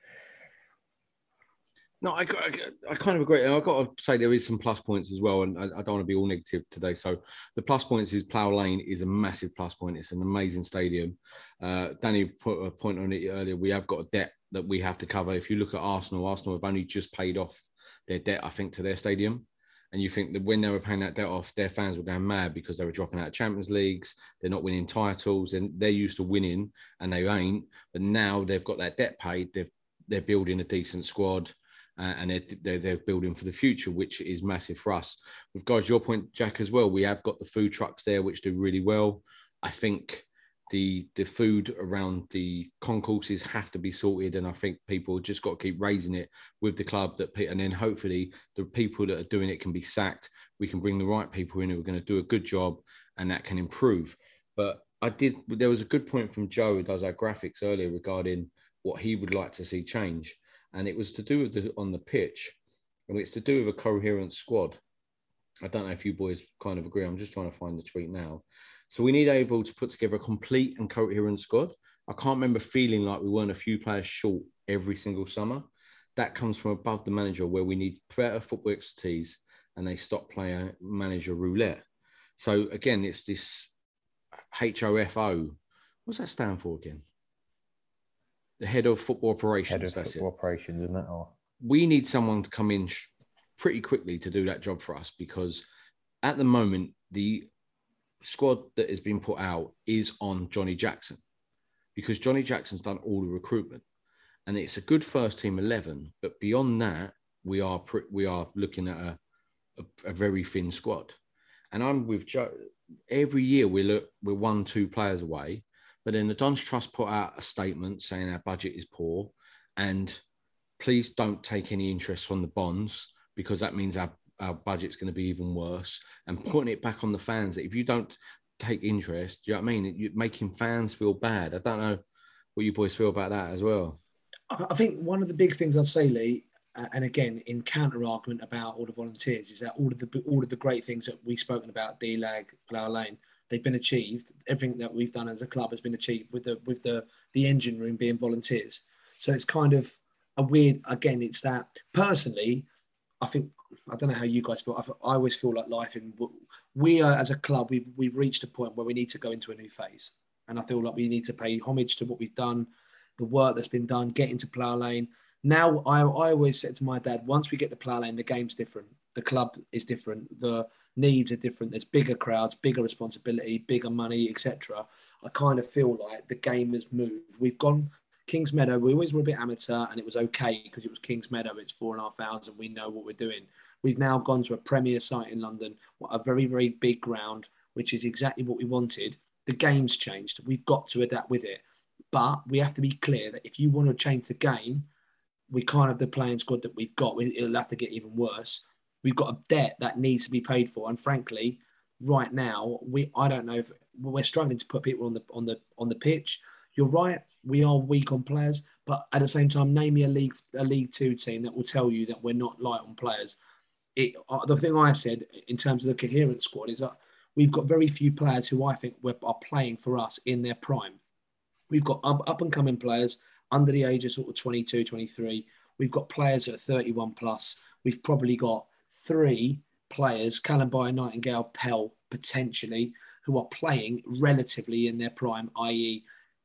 No, I kind of agree. And I've got to say there is some plus points as well, and I don't want to be all negative today. So the plus points is Plough Lane is a massive plus point. It's an amazing stadium. Danny put a point on it earlier. We have got a debt that we have to cover. If you look at Arsenal have only just paid off their debt, I think, to their stadium. And you think that when they were paying that debt off, their fans were going mad because they were dropping out of Champions Leagues. They're not winning titles, and they're used to winning, and they ain't. But now they've got that debt paid. They're building a decent squad. And they're building for the future, which is massive for us. With guys, your point, Jack, as well, we have got the food trucks there, which do really well. I think the food around the concourses have to be sorted, and I think people just got to keep raising it with the club, and then hopefully the people that are doing it can be sacked. We can bring the right people in who are going to do a good job, and that can improve. But there was a good point from Joe, who does our graphics, earlier regarding what he would like to see change. And it was to do with on the pitch, and it's to do with a coherent squad. I don't know if you boys kind of agree. I'm just trying to find the tweet now. So we need able to put together a complete and coherent squad. I can't remember feeling like we weren't a few players short every single summer. That comes from above the manager, where we need better football expertise, and they stop playing manager roulette. So again, it's this HOFO. What's that stand for again? The head of football operations. Head of football operations, isn't it? Or we need someone to come in pretty quickly to do that job for us, because at the moment, the squad that has been put out is on Johnny Jackson, because Johnny Jackson's done all the recruitment, and it's a good first team 11. But beyond that, we are looking at a very thin squad. And I'm with Joe. Every year we're 1-2 players away. But then the Dons Trust put out a statement saying our budget is poor, and please don't take any interest from the bonds, because that means our budget's going to be even worse. And putting it back on the fans, that if you don't take interest, you know what I mean? You're making fans feel bad. I don't know what you boys feel about that as well. I think one of the big things I'd say, Lee, and again, in counter argument about all the volunteers, is that all of the great things that we've spoken about, DLAG, Plough Lane, they've been achieved. Everything that we've done as a club has been achieved with the engine room being volunteers. So it's kind of a weird, again, it's that personally, I don't know how you guys feel. I always feel like we are, as a club, we've reached a point where we need to go into a new phase. And I feel like we need to pay homage to what we've done, the work that's been done, get into Plough Lane. Now, I always said to my dad, once we get to Plough Lane, the game's different. The club is different. The needs are different. There's bigger crowds, bigger responsibility, bigger money, etc. I kind of feel like the game has moved. We've gone Kings Meadow. We always were a bit amateur, and it was okay because it was Kings Meadow. It's 4,500. We know what we're doing. We've now gone to a premier site in London, a very, very big ground, which is exactly what we wanted. The game's changed. We've got to adapt with it. But we have to be clear that if you want to change the game, we can't have the playing squad that we've got. It'll have to get even worse. We've got a debt that needs to be paid for, and frankly, right now, I don't know if we're struggling to put people on the pitch. You're right, we are weak on players, but at the same time, name me a League Two team that will tell you that we're not light on players. The thing I said in terms of the coherent squad is that we've got very few players who I think are playing for us in their prime. We've got up and coming players under the age of sort of 22, 23. We've got players that are 31 plus. We've probably got 3 players, Callum Bayer, Nightingale, Pell, potentially, who are playing relatively in their prime, i.e.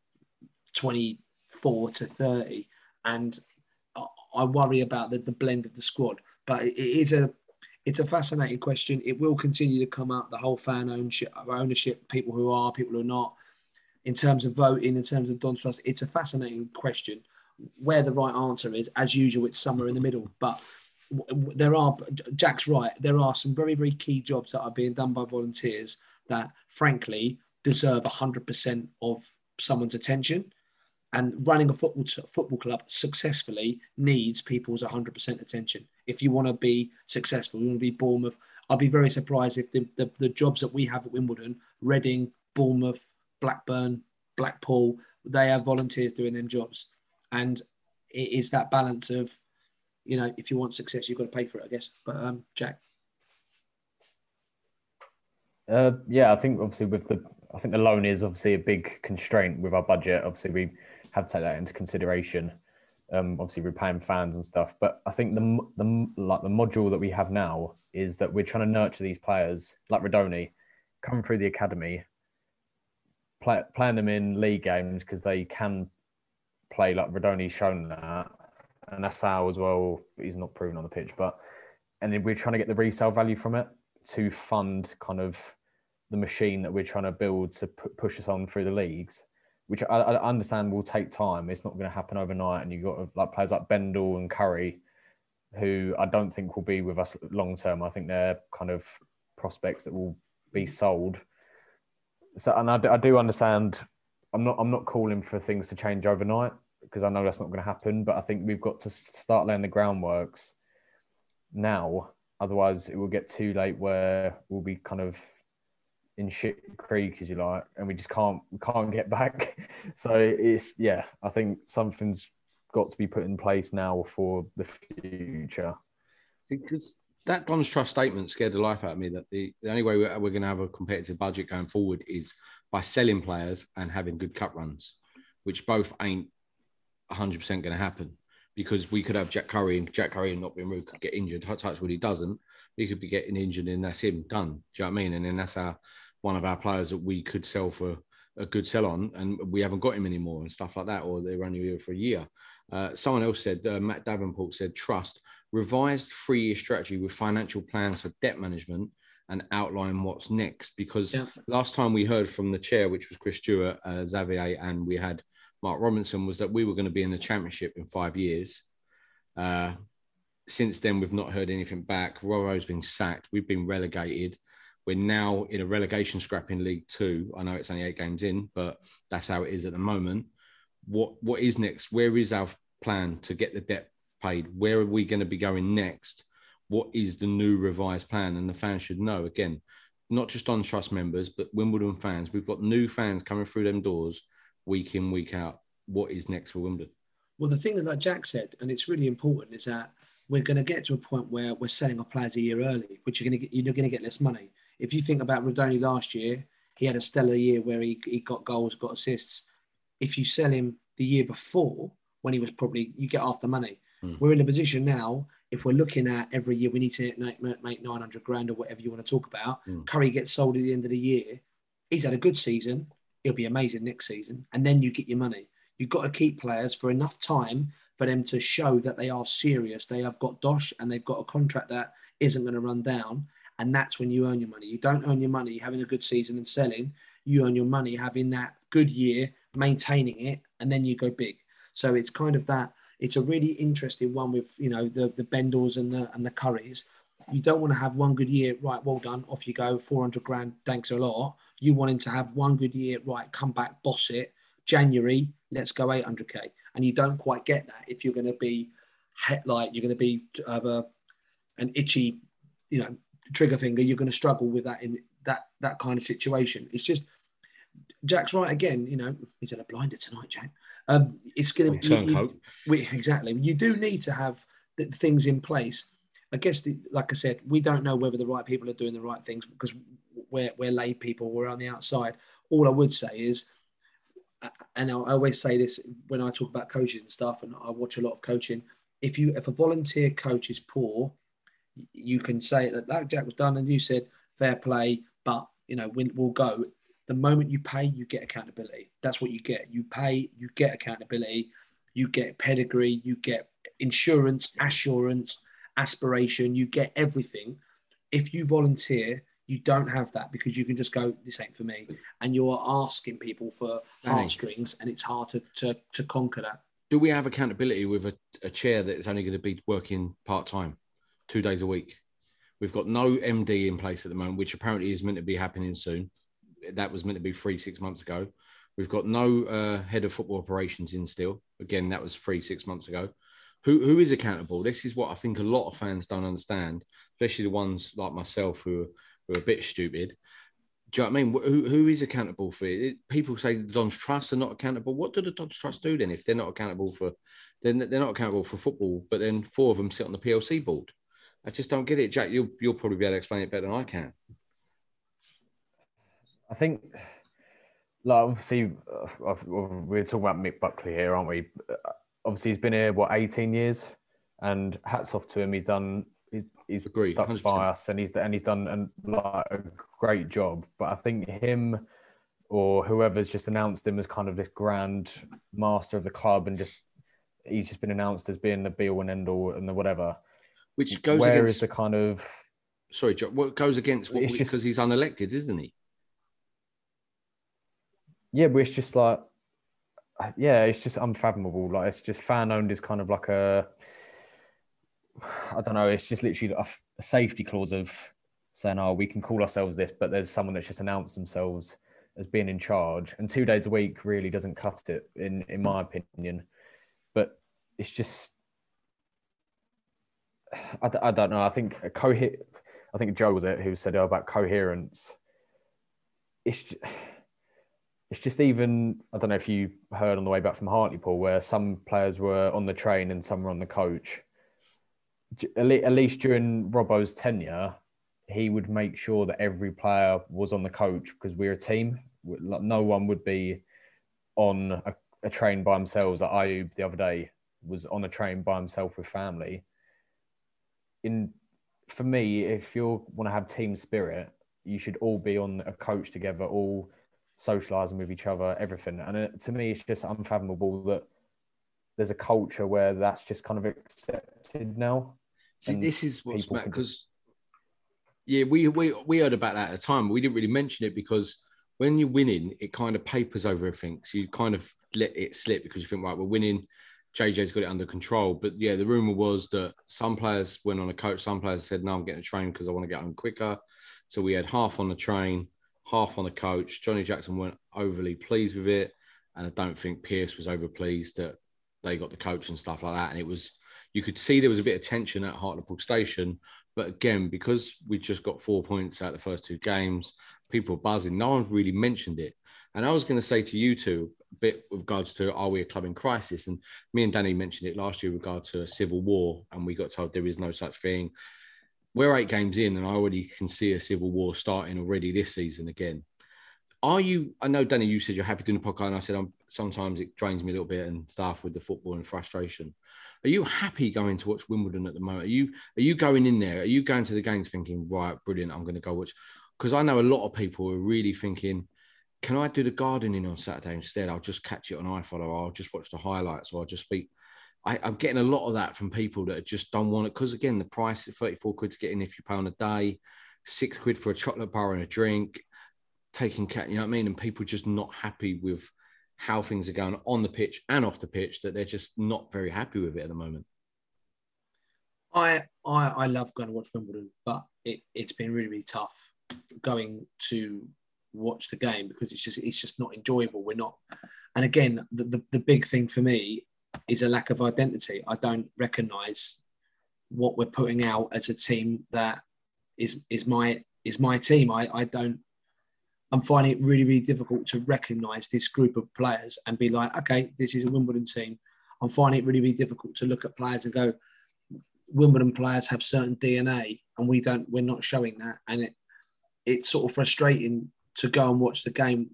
24 to 30. And I worry about the blend of the squad. But it's a fascinating question. It will continue to come up, the whole fan ownership, people who are, people who are not. In terms of voting, in terms of Don's Trust, it's a fascinating question. Where the right answer is, as usual, it's somewhere in the middle. But Jack's right, there are some very, very key jobs that are being done by volunteers that, frankly, deserve 100% of someone's attention. And running a football club successfully needs people's 100% attention. If you want to be successful, you want to be Bournemouth. I'd be very surprised if the jobs that we have at Wimbledon, Reading, Bournemouth, Blackburn, Blackpool, they have volunteers doing them jobs. And it is that balance of, if you want success, you've got to pay for it, I guess. But Jack. I think obviously the loan is obviously a big constraint with our budget. Obviously we have to take that into consideration. Obviously we're paying fans and stuff, but I think the module that we have now is that we're trying to nurture these players like Radoni, coming through the academy, playing them in league games because they can play, like Radoni's shown that, and Nassau as well. He's not proven on the pitch, and then we're trying to get the resale value from it to fund kind of the machine that we're trying to build to push us on through the leagues, which I understand will take time. It's not going to happen overnight, and you've got like players like Bendel and Curry, who I don't think will be with us long term. I think they're kind of prospects that will be sold. So, and I do understand. I'm not calling for things to change overnight because I know that's not going to happen. But I think we've got to start laying the groundworks now. Otherwise, it will get too late where we'll be kind of in shit creek, as you like, and we just can't get back. So I think something's got to be put in place now for the future. Because that Don's Trust statement scared the life out of me, that the only way we're going to have a competitive budget going forward is by selling players and having good cup runs, which both ain't 100% going to happen, because we could have Jack Curry not being rude, could get injured. Touch wood, he doesn't. He could be getting injured and that's him, done. Do you know what I mean? And then that's one of our players that we could sell for a good sell on, and we haven't got him anymore and stuff like that, or they're only here for a year. Someone else said, Matt Davenport said, Trust, revised 3-year strategy with financial plans for debt management and outline what's next. Because last time we heard from the chair, which was Chris Stewart, Xavier, and we had Mark Robinson, was that we were going to be in the championship in 5 years. Since then, we've not heard anything back. Roro's been sacked. We've been relegated. We're now in a relegation scrap in League Two. I know it's only 8 games in, but that's how it is at the moment. What is next? Where is our plan to get the debt paid? Where are we going to be going next? What is the new revised plan? And the fans should know, again, not just on Trust members, but Wimbledon fans. We've got new fans coming through them doors week in, week out. What is next for Wimbledon? Well, the thing that like Jack said, and it's really important, is that we're going to get to a point where we're selling our players a year early, which you're going to get less money. If you think about Radoni last year, he had a stellar year where he got goals, got assists. If you sell him the year before, when he was you get half the money. We're in a position now, if we're looking at every year, we need to make 900 grand or whatever you want to talk about. Curry gets sold at the end of the year. He's had a good season. He'll be amazing next season. And then you get your money. You've got to keep players for enough time for them to show that they are serious. They have got dosh and they've got a contract that isn't going to run down. And that's when you earn your money. You don't earn your money having a good season and selling. You earn your money having that good year, maintaining it, and then you go big. So it's kind of that. It's a really interesting one with, the Bendels and the Currys. You don't want to have one good year, right, well done, off you go, 400 grand, thanks a lot. You want him to have one good year, right, come back, boss it, January, let's go 800k, and you don't quite get that if you're going to be have an itchy, trigger finger. You're going to struggle with that in that kind of situation. It's just Jack's right again. He's in a blinder tonight, Jack. It's going to exactly. You do need to have the things in place. I guess, like I said, we don't know whether the right people are doing the right things because we're lay people. We're on the outside. All I would say is, and I always say this when I talk about coaches and stuff, and I watch a lot of coaching. If a volunteer coach is poor, you can say that like Jack was done, and you said fair play, but we'll go. The moment you pay, you get accountability. That's what you get. You pay, you get accountability, you get pedigree, you get insurance, assurance, aspiration, you get everything. If you volunteer, you don't have that because you can just go, this ain't for me. And you're asking people for heartstrings, and it's hard to conquer that. Do we have accountability with a chair that is only going to be working part-time, 2 days a week? We've got no MD in place at the moment, which apparently is meant to be happening soon. That was meant to be 6 months ago. We've got no head of football operations in still. Again, that was 6 months ago. Who is accountable? This is what I think a lot of fans don't understand, especially the ones like myself who are a bit stupid. Do you know what I mean? Who is accountable for it? People say the Dons Trust are not accountable. What do the Dons Trust do then if they're not accountable for? Then they're not accountable for football, but then 4 of them sit on the PLC board. I just don't get it, Jack. You'll probably be able to explain it better than I can. I think, obviously, we're talking about Mick Buckley here, aren't we? Obviously, he's been here 18 years, and hats off to him. He's Agreed, stuck 100%. by us, and he's done a great job. But I think him or whoever's just announced him as kind of this grand master of the club, and he's just been announced as being the be all and end all and the whatever. Which goes Where against is the kind of sorry, Jack, what goes against what because he's unelected, isn't he? Yeah, but it's just it's just unfathomable. Like, it's just fan owned is kind of like I don't know. It's just literally a safety clause of saying, "Oh, we can call ourselves this," but there's someone that's just announced themselves as being in charge, and 2 days a week really doesn't cut it, in my opinion. But it's just, I don't know. I think Joe was it who said about coherence. It's just even, I don't know if you heard on the way back from Hartlepool, where some players were on the train and some were on the coach. At least during Robbo's tenure, he would make sure that every player was on the coach because we're a team. No one would be on a train by themselves. Like Ayoub the other day was on a train by himself with family. For me, if you want to have team spirit, you should all be on a coach together, all socialising with each other, everything. And to me, it's just unfathomable that there's a culture where that's just kind of accepted now. See, this is what's mad because, yeah, we heard about that at the time, but we didn't really mention it because when you're winning, it kind of papers over everything. So you kind of let it slip because you think, right, we're winning. JJ's got it under control. But yeah, the rumour was that some players went on a coach. Some players said, no, I'm getting a train because I want to get home quicker. So we had half on the train, half on the coach. Johnny Jackson weren't overly pleased with it. And I don't think Pearce was over pleased that they got the coach and stuff like that. And it was, you could see there was a bit of tension at Hartlepool Station. But again, because we just got 4 points out of the first 2 games, people were buzzing. No one really mentioned it. And I was going to say to you two, a bit with regards to, are we a club in crisis? And me and Danny mentioned it last year with regard to a civil war. And we got told there is no such thing. We're 8 games in and I already can see a civil war starting already this season again. Are you, I know, Danny, you said you're happy doing the podcast. And I said, sometimes it drains me a little bit and stuff with the football and frustration. Are you happy going to watch Wimbledon at the moment? Are you going in there? Are you going to the games thinking, right, brilliant, I'm going to go watch? Because I know a lot of people are really thinking, can I do the gardening on Saturday instead? I'll just catch it on iFollow, or I'll just watch the highlights, or I'll just speak. I'm getting a lot of that from people that just don't want it. Because again, the price is 34 quid to get in if you pay on a day, 6 quid for a chocolate bar and a drink, taking cat, you know what I mean? And people just not happy with how things are going on the pitch and off the pitch, that they're just not very happy with it at the moment. I love going to watch Wimbledon, but it's been really, really tough going to watch the game because it's just not enjoyable. We're not. And again, the big thing for me is a lack of identity. I don't recognise what we're putting out as a team that is my team. I'm finding it really, really difficult to recognise this group of players and be like, okay, this is a Wimbledon team. I'm finding it really, really difficult to look at players and go, Wimbledon players have certain DNA and we're not showing that. And it's sort of frustrating to go and watch the game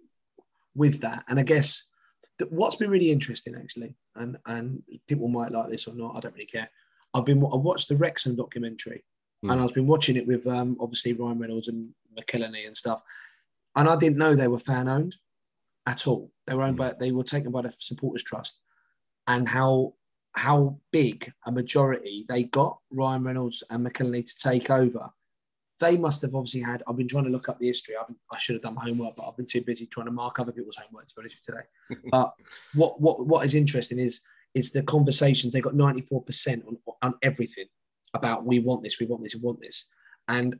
with that. And I guess what's been really interesting actually, and people might like this or not, I don't really care. I watched the Wrexham documentary and I've been watching it with obviously Ryan Reynolds and McKelleney and stuff. And I didn't know they were fan owned at all. They were owned they were taken by the Supporters Trust, and how big a majority they got Ryan Reynolds and McKelleney to take over. They must have obviously had. I've been trying to look up the history. I should have done my homework, but I've been too busy trying to mark other people's homework to be honest with you today. But what is interesting is the conversations. They got 94% on everything about we want this, we want this, we want this. And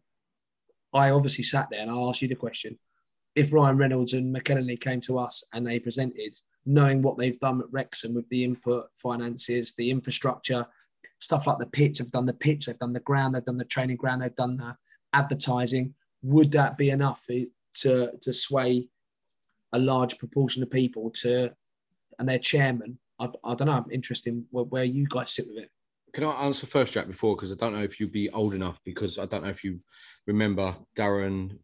I obviously sat there and I asked you the question: if Ryan Reynolds and McKelleney came to us and they presented, knowing what they've done at Wrexham with the input, finances, the infrastructure, stuff like the pitch, they've done the pitch, they've done the ground, they've done the training ground, they've done the advertising, would that be enough to sway a large proportion of people and their chairman? I don't know. I'm interested in where you guys sit with it. Can I answer first, Jack, before? Because I don't know if you'd be old enough, because I don't know if you remember Darren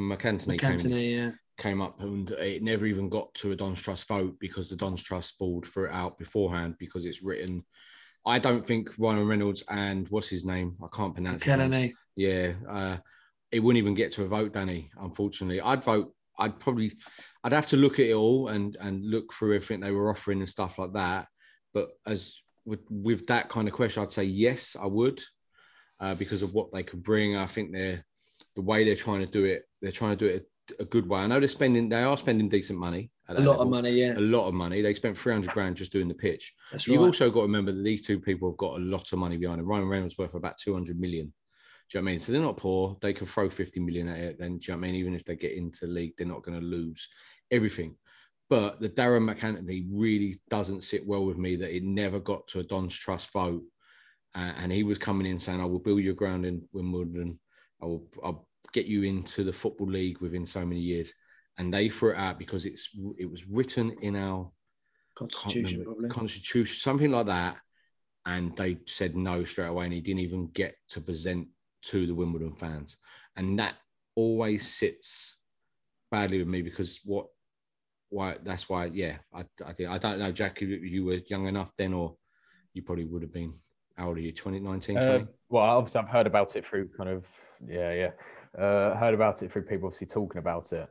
McAntony came up and it never even got to a Don's Trust vote because the Don's Trust board threw it out beforehand because it's written. I don't think Ryan Reynolds and what's his name? I can't pronounce his name. Yeah. It wouldn't even get to a vote, Danny, unfortunately. I'd vote. I'd have to look at it all and look through everything they were offering and stuff like that. But as with that kind of question, I'd say yes, I would, because of what they could bring. I think the way they're trying to do it, they're trying to do it a good way. I know they are spending decent money. A lot of money, yeah. A lot of money. They spent 300 grand just doing the pitch. That's You've right. also got to remember that these two people have got a lot of money behind them. Ryan Reynolds worth about 200 million. Do you know what I mean? So they're not poor. They can throw 50 million at it. Then, do you know what I mean? Even if they get into the league, they're not going to lose everything. But the Darren McAntony really doesn't sit well with me that it never got to a Don's Trust vote. And he was coming in saying, I will build your ground in Wimbledon. I'll get you into the Football League within so many years. And they threw it out because it was written in our constitution, something like that. And they said no straight away. And he didn't even get to present to the Wimbledon fans. And that always sits badly with me because that's why, yeah, I don't know, Jack, you were young enough then, or you probably would have been, how old are you, 2019, 20? Well, obviously I've heard about it through heard about it through people obviously talking about it.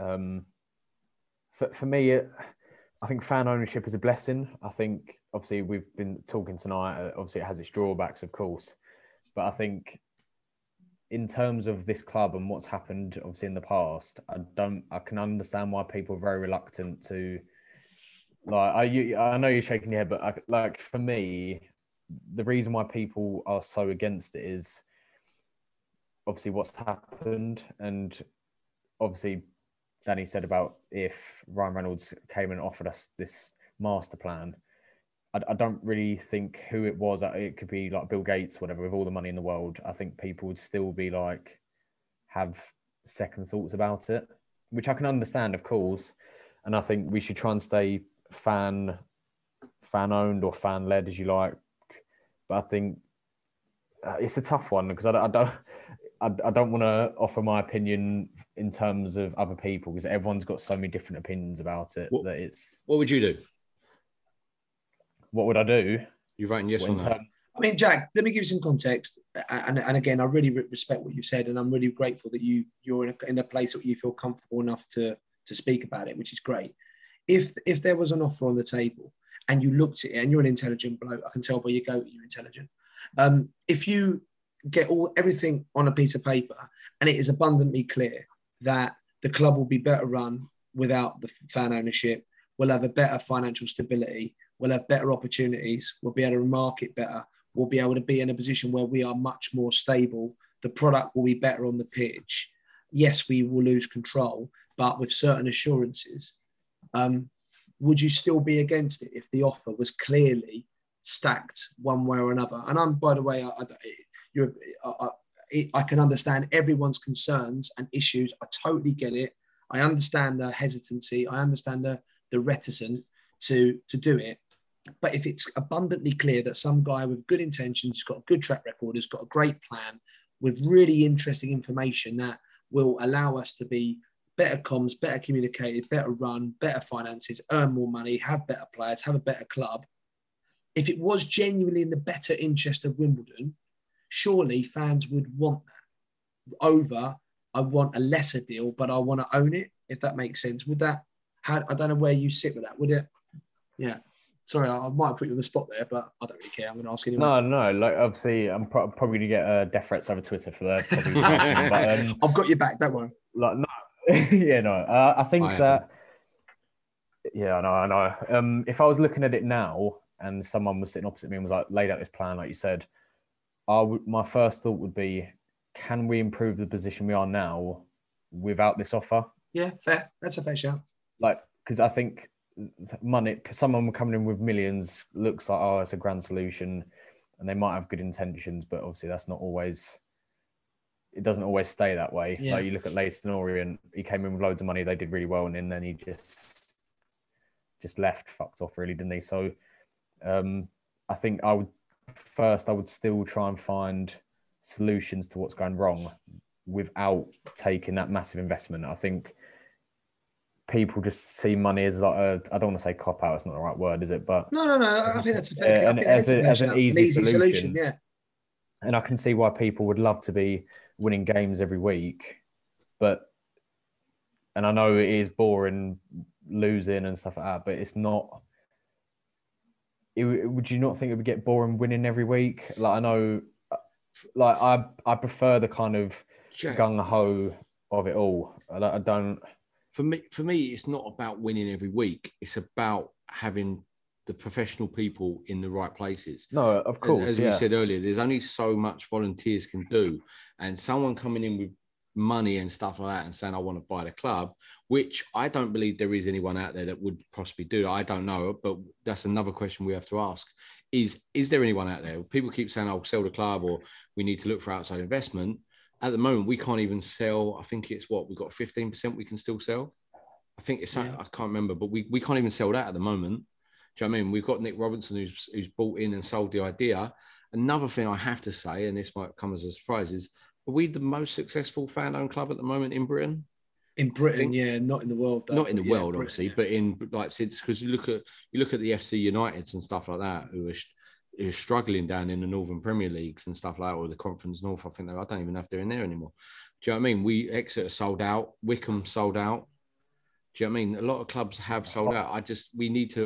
For me, I think fan ownership is a blessing. I think, obviously, we've been talking tonight, obviously it has its drawbacks, of course, but I think in terms of this club and what's happened, obviously, in the past, I can understand why people are very reluctant to, I know you're shaking your head, but for me, the reason why people are so against it is obviously what's happened. And obviously, Danny said about if Ryan Reynolds came and offered us this master plan, I don't really think who it was. It could be like Bill Gates, whatever, with all the money in the world. I think people would still be have second thoughts about it, which I can understand, of course. And I think we should try and stay fan owned or fan led, as you like. But I think it's a tough one because I don't want to offer my opinion in terms of other people because everyone's got so many different opinions about it. What would you do? What would I do? You're writing yes or no? I mean, Jack, let me give you some context. And again, I really respect what you said, and I'm really grateful that you're in a place that you feel comfortable enough to speak about it, which is great. If there was an offer on the table and you looked at it, and you're an intelligent bloke, I can tell by your go that you're intelligent. If you get everything on a piece of paper and it is abundantly clear that the club will be better run without the fan ownership, we'll have a better financial stability, we'll have better opportunities, we'll be able to market better, we'll be able to be in a position where we are much more stable, the product will be better on the pitch. Yes, we will lose control, but with certain assurances. Would you still be against it if the offer was clearly stacked one way or another? And I'm, by the way, I can understand everyone's concerns and issues. I totally get it. I understand the hesitancy. I understand the reticence to do it. But if it's abundantly clear that some guy with good intentions, has got a good track record, has got a great plan with really interesting information that will allow us to be better comms, better communicated, better run, better finances, earn more money, have better players, have a better club. If it was genuinely in the better interest of Wimbledon, surely fans would want that over, I want a lesser deal, but I want to own it, if that makes sense. Would that, I don't know where you sit with that, would it? Yeah. Sorry, I might have put you on the spot there, but I don't really care. I'm going to ask anyone. No. Like, obviously, I'm probably going to get death threats over Twitter for that. But, I've got your back, don't worry. Like, no. Yeah, no. I think that. Yeah, I know. If I was looking at it now and someone was sitting opposite me and was like laid out this plan, like you said, my first thought would be, can we improve the position we are now without this offer? Yeah, fair. That's a fair shout. Like, because I think money, someone coming in with millions looks like, oh, it's a grand solution, and they might have good intentions, but obviously that's not always. It doesn't always stay that way. Yeah. Like you look at Leyton Orient, he came in with loads of money, they did really well, and then he just left, fucked off really, didn't he? So I think I would still try and find solutions to what's going wrong without taking that massive investment. I think people just see money as like I don't want to say cop out, it's not the right word, is it? But no. I think that's a fair. As an easy solution. Yeah. And I can see why people would love to be winning games every week, and I know it is boring losing and stuff like that, but it's not. Would you not think it would get boring winning every week? Like I know, like I prefer the kind of gung ho of it all. I don't. For me, it's not about winning every week. It's about having the professional people in the right places. No, of course. As we said earlier, there's only so much volunteers can do. And someone coming in with money and stuff like that and saying, I want to buy the club, which I don't believe there is anyone out there that would possibly do. I don't know, but that's another question we have to ask. Is there anyone out there? People keep saying, I'll sell the club or we need to look for outside investment. At the moment, we can't even sell. I think it's we've got 15% we can still sell. I think it's, I can't remember, but we can't even sell that at the moment. Do you know what I mean? We've got Nick Robinson who's bought in and sold the idea. Another thing I have to say, and this might come as a surprise, is are we the most successful fan-owned club at the moment in Britain? In Britain, yeah, not in the world. Not in the world, obviously, but in since because you look at the FC Uniteds and stuff like that, who are struggling down in the Northern Premier Leagues and stuff like that, or the Conference North. I think I don't even know if they're in there anymore. Do you know what I mean? Exeter sold out, Wickham sold out. Do you know what I mean? A lot of clubs have sold out. We need to.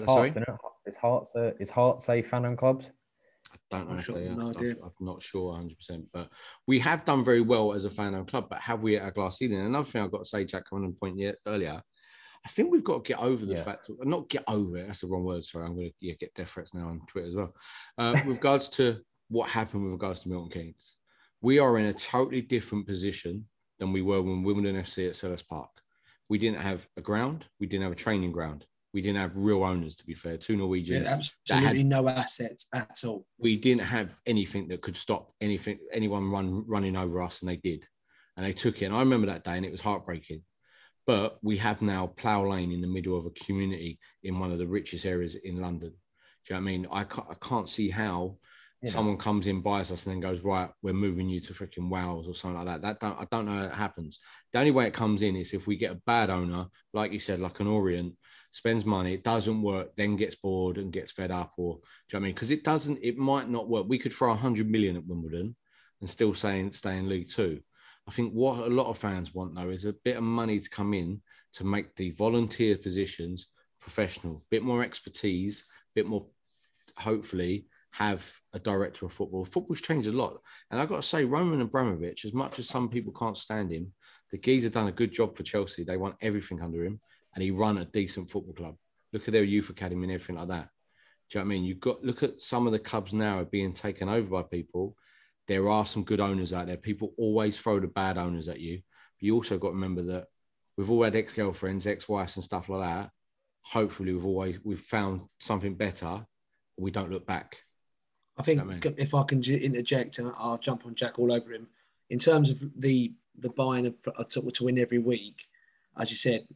Is Hearts a fan-owned club? I don't know if they are. I'm not sure 100%, but we have done very well as a fan-owned club. But have we at a glass ceiling? Another thing I've got to say, Jack, coming on point earlier, I think we've got to get over the fact, not get over it. That's the wrong word. Sorry, I'm going to get death threats now on Twitter as well. With regards to what happened with regards to Milton Keynes, we are in a totally different position than we were when Wimbledon FC at Selhurst Park. We didn't have a ground. We didn't have a training ground. We didn't have real owners, to be fair. Two Norwegians. Yeah, absolutely no assets at all. We didn't have anything that could stop anyone running over us, and they did. And they took it. And I remember that day, and it was heartbreaking. But we have now Plough Lane in the middle of a community in one of the richest areas in London. Do you know what I mean? I can't see how someone comes in, buys us, and then goes, right, we're moving you to freaking Wales or something like that. I don't know how it happens. The only way it comes in is if we get a bad owner, like you said, like an Orient, spends money, it doesn't work, then gets bored and gets fed up, or do you know what I mean? Because it might not work. We could throw 100 million at Wimbledon and still stay in League Two. I think what a lot of fans want, though, is a bit of money to come in to make the volunteer positions professional, a bit more expertise, a bit more, hopefully, have a director of football. Football's changed a lot. And I've got to say, Roman Abramovich, as much as some people can't stand him, the geezer done a good job for Chelsea. They won everything under him, and he run a decent football club. Look at their youth academy and everything like that. Do you know what I mean? Look at some of the clubs now are being taken over by people. There are some good owners out there. People always throw the bad owners at you. But you also got to remember that we've all had ex-girlfriends, ex-wives and stuff like that. Hopefully we've found something better. We don't look back. I think if I can interject, and I'll jump on Jack all over him, in terms of the buying of to win every week, as you said,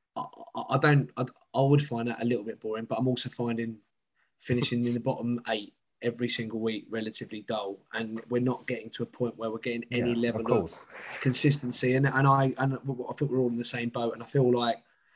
I would find that a little bit boring, but I'm also finding finishing in the bottom 8 every single week relatively dull, and we're not getting to a point where we're getting any level of consistency. And I think we're all in the same boat, and I feel like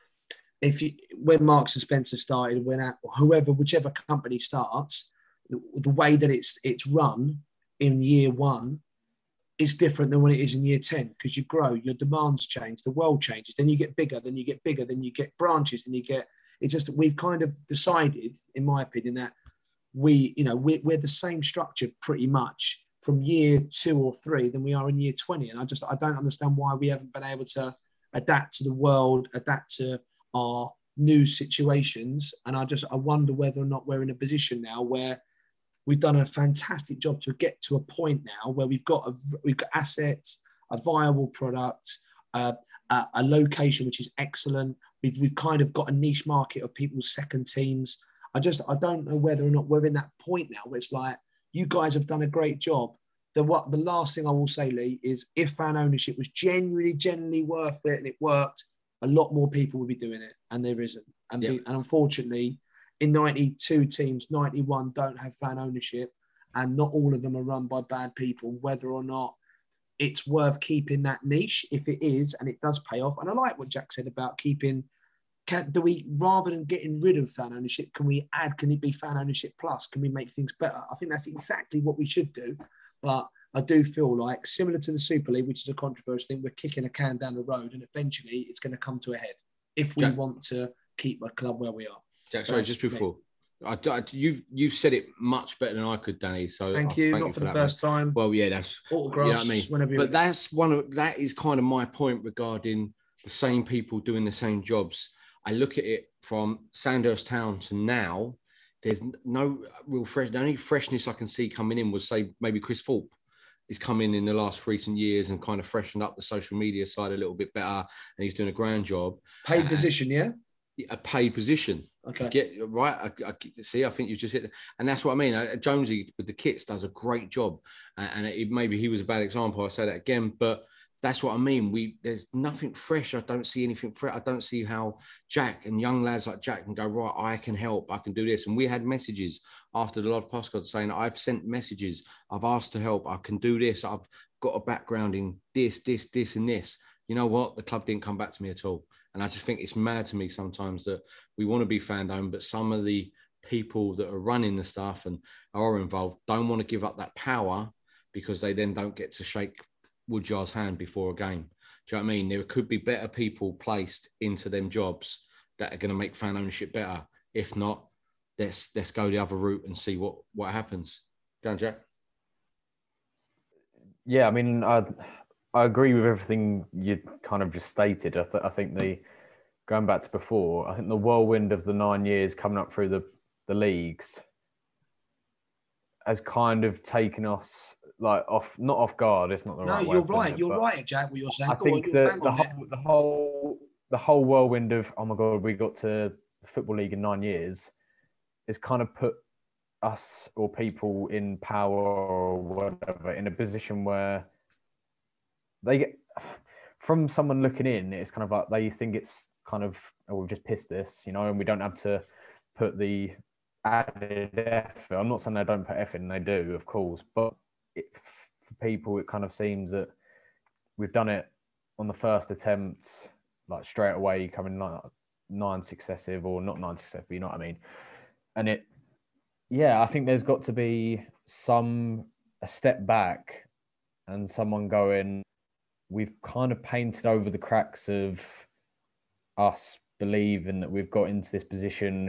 when Marks and Spencer started, whichever company starts, the way that it's run in year 1 is different than when it is in year 10, because you grow, your demands change, the world changes, then you get bigger, then you get branches, then you get. It's just that we've kind of decided, in my opinion, that we're the same structure pretty much from year 2 or 3 than we are in year 20, and I don't understand why we haven't been able to adapt to the world, adapt to our new situations, and I wonder whether or not we're in a position now where we've done a fantastic job to get to a point now where we've got assets, a viable product, a location which is excellent. We've kind of got a niche market of people's second teams. I don't know whether or not we're in that point now where it's like, you guys have done a great job. The last thing I will say, Lee, is if fan ownership was genuinely worth it and it worked, a lot more people would be doing it, and there isn't. And unfortunately, in 92 teams, 91 don't have fan ownership, and not all of them are run by bad people. Whether or not it's worth keeping that niche, if it is, and it does pay off. And I like what Jack said about rather than getting rid of fan ownership, can it be fan ownership plus? Can we make things better? I think that's exactly what we should do. But I do feel like, similar to the Super League, which is a controversial thing, we're kicking a can down the road, and eventually it's going to come to a head if we want to keep a club where we are. Jack, sorry, just before. You've said it much better than I could, Danny. So thank you. Not for the first time. Well, yeah, that's autographs. You know what I mean? Whenever that is kind of my point regarding the same people doing the same jobs. I look at it from Sandhurst Town to now. There's no real fresh. The only freshness I can see coming in was, say, maybe Chris Thorpe is coming in the last recent years and kind of freshened up the social media side a little bit better, and he's doing a grand job. Paid position, yeah. A paid position. Okay. I see. I think you just hit it, and that's what I mean. Jonesy with the kits does a great job, and maybe he was a bad example. I say that again, but that's what I mean. There's nothing fresh. I don't see anything fresh. I don't see how Jack and young lads like Jack can go, right, I can help. I can do this. And we had messages after the Lord Postcard saying, I've sent messages. I've asked to help. I can do this. I've got a background in this, and this. You know what? The club didn't come back to me at all. And I just think it's mad to me sometimes that we want to be fan-owned, but some of the people that are running the stuff and are involved don't want to give up that power because they then don't get to shake Woodyard's hand before a game. Do you know what I mean? There could be better people placed into them jobs that are going to make fan ownership better. If not, let's go the other route and see what happens. Go on, Jack. Yeah, I mean, I agree with everything you kind of just stated. I think going back to before, I think the whirlwind of the 9 years coming up through the leagues has kind of taken us not off guard. It's not the right way. No, you're right. You're right, Jack. What you're saying. I think that the whole whirlwind of, oh my God, we got to the Football League in 9 years is kind of put us or people in power or whatever in a position where they get, from someone looking in, it's kind of like they think it's kind of, oh, we've just pissed this, and we don't have to put the added effort. I'm not saying they don't put effort in, they do, of course, but for people, it kind of seems that we've done it on the first attempt, like straight away, coming nine successive, or not 9 successive, but you know what I mean. And I think there's got to be a step back and someone going, we've kind of painted over the cracks of us believing that we've got into this position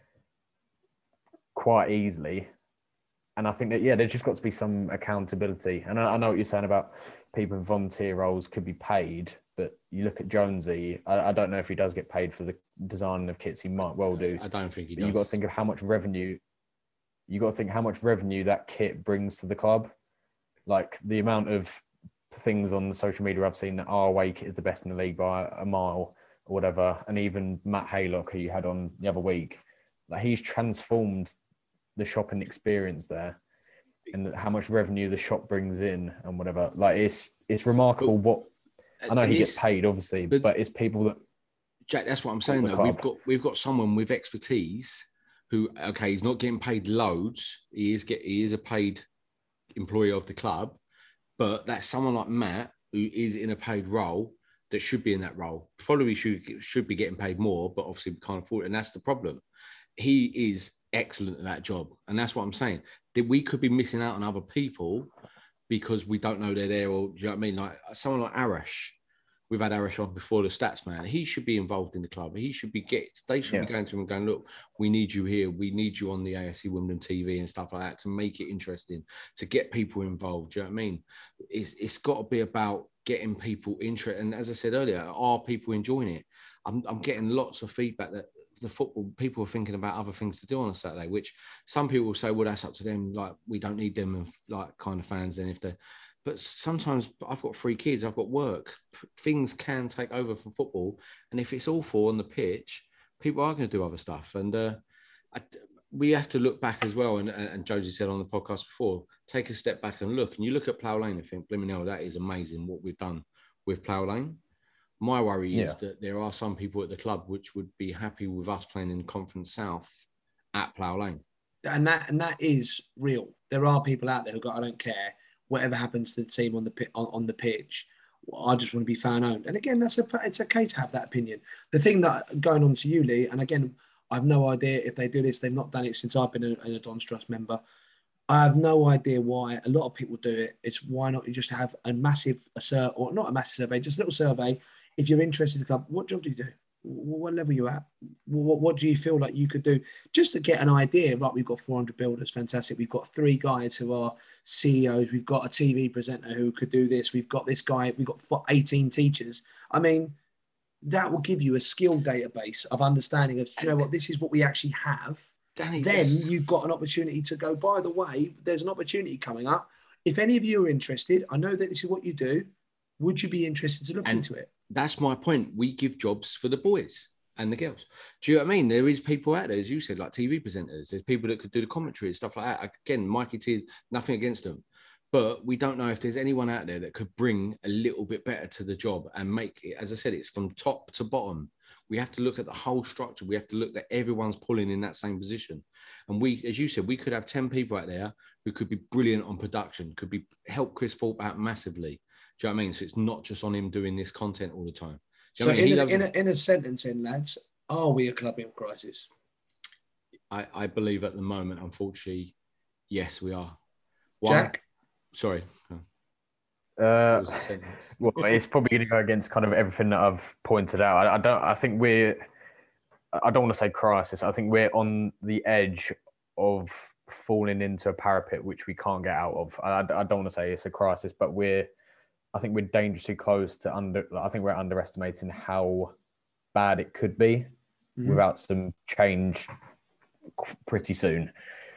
quite easily. And I think that, there's just got to be some accountability. And I know what you're saying about people in volunteer roles could be paid, but you look at Jonesy, I don't know if he does get paid for the design of kits. He might well do. I don't think he does. You've got to think of how much revenue that kit brings to the club. Like the amount of things on the social media I've seen that Wake is the best in the league by a mile or whatever, and even Matt Haylock, who you had on the other week, like he's transformed the shopping experience there, and how much revenue the shop brings in and whatever. Like it's remarkable what I know he gets paid, obviously, but it's people that Jack. That's what I'm saying though. We've got someone with expertise who, okay, he's not getting paid loads. He is a paid employee of the club, but that's someone like Matt who is in a paid role that should be in that role. Probably should be getting paid more, but obviously we can't afford it, and that's the problem. He is excellent at that job, and that's what I'm saying. That we could be missing out on other people because we don't know they're there, or do you know what I mean? Like someone like Arash. We've had Arash on before, the stats man. He should be involved in the club. They should be going to him and going, look, we need you here. We need you on the AFC Wimbledon TV and stuff like that to make it interesting, to get people involved. Do you know what I mean? It's got to be about getting people interested. And as I said earlier, are people enjoying it? I'm getting lots of feedback that the football people are thinking about other things to do on a Saturday, which some people will say, well, that's up to them. Like, we don't need them like kind of fans then if they're. But sometimes I've got 3 kids, I've got work. Things can take over for football. And if it's awful on the pitch, people are going to do other stuff. And we have to look back as well. And Josie said on the podcast before, take a step back and look. And you look at Plough Lane and think, blimey hell, that is amazing what we've done with Plough Lane. My worry is that there are some people at the club which would be happy with us playing in Conference South at Plough Lane. And that is real. There are people out there who go, I don't care. Whatever happens to the team on the pitch, I just want to be fan owned. And again, it's okay to have that opinion. The thing that going on to you, Lee, and again, I have no idea if they do this. They've not done it since I've been a Don's Trust member. I have no idea why a lot of people do it. It's why not you just have a massive or not a massive survey, just a little survey. If you're interested in the club, what job do you do? What level are you at? What do you feel like you could do? Just to get an idea, right, we've got 400 builders, fantastic. We've got 3 guys who are CEOs. We've got a TV presenter who could do this. We've got this guy. We've got 18 teachers. I mean, that will give you a skill database of understanding of, you know what, this is what we actually have. Danny, then you've got an opportunity to go, by the way, there's an opportunity coming up. If any of you are interested, I know that this is what you do. Would you be interested to look into it? That's my point. We give jobs for the boys and the girls. Do you know what I mean? There is people out there, as you said, like TV presenters. There's people that could do the commentary and stuff like that. Again, Mikey T, nothing against them. But we don't know if there's anyone out there that could bring a little bit better to the job and make it, as I said, it's from top to bottom. We have to look at the whole structure. We have to look that everyone's pulling in that same position. And we, as you said, we could have 10 people out there who could be brilliant on production, could be help Chris Thorpe out massively. Do you know what I mean? So it's not just on him doing this content all the time. So in a sentence, lads, are we a club in crisis? I believe at the moment, unfortunately, yes, we are. Why? Jack? Sorry. Well, it's probably going to go against kind of everything that I've pointed out. I don't want to say crisis. I think we're on the edge of falling into a parapet which we can't get out of. I don't want to say it's a crisis, but I think we're dangerously close to I think we're underestimating how bad it could be without some change pretty soon.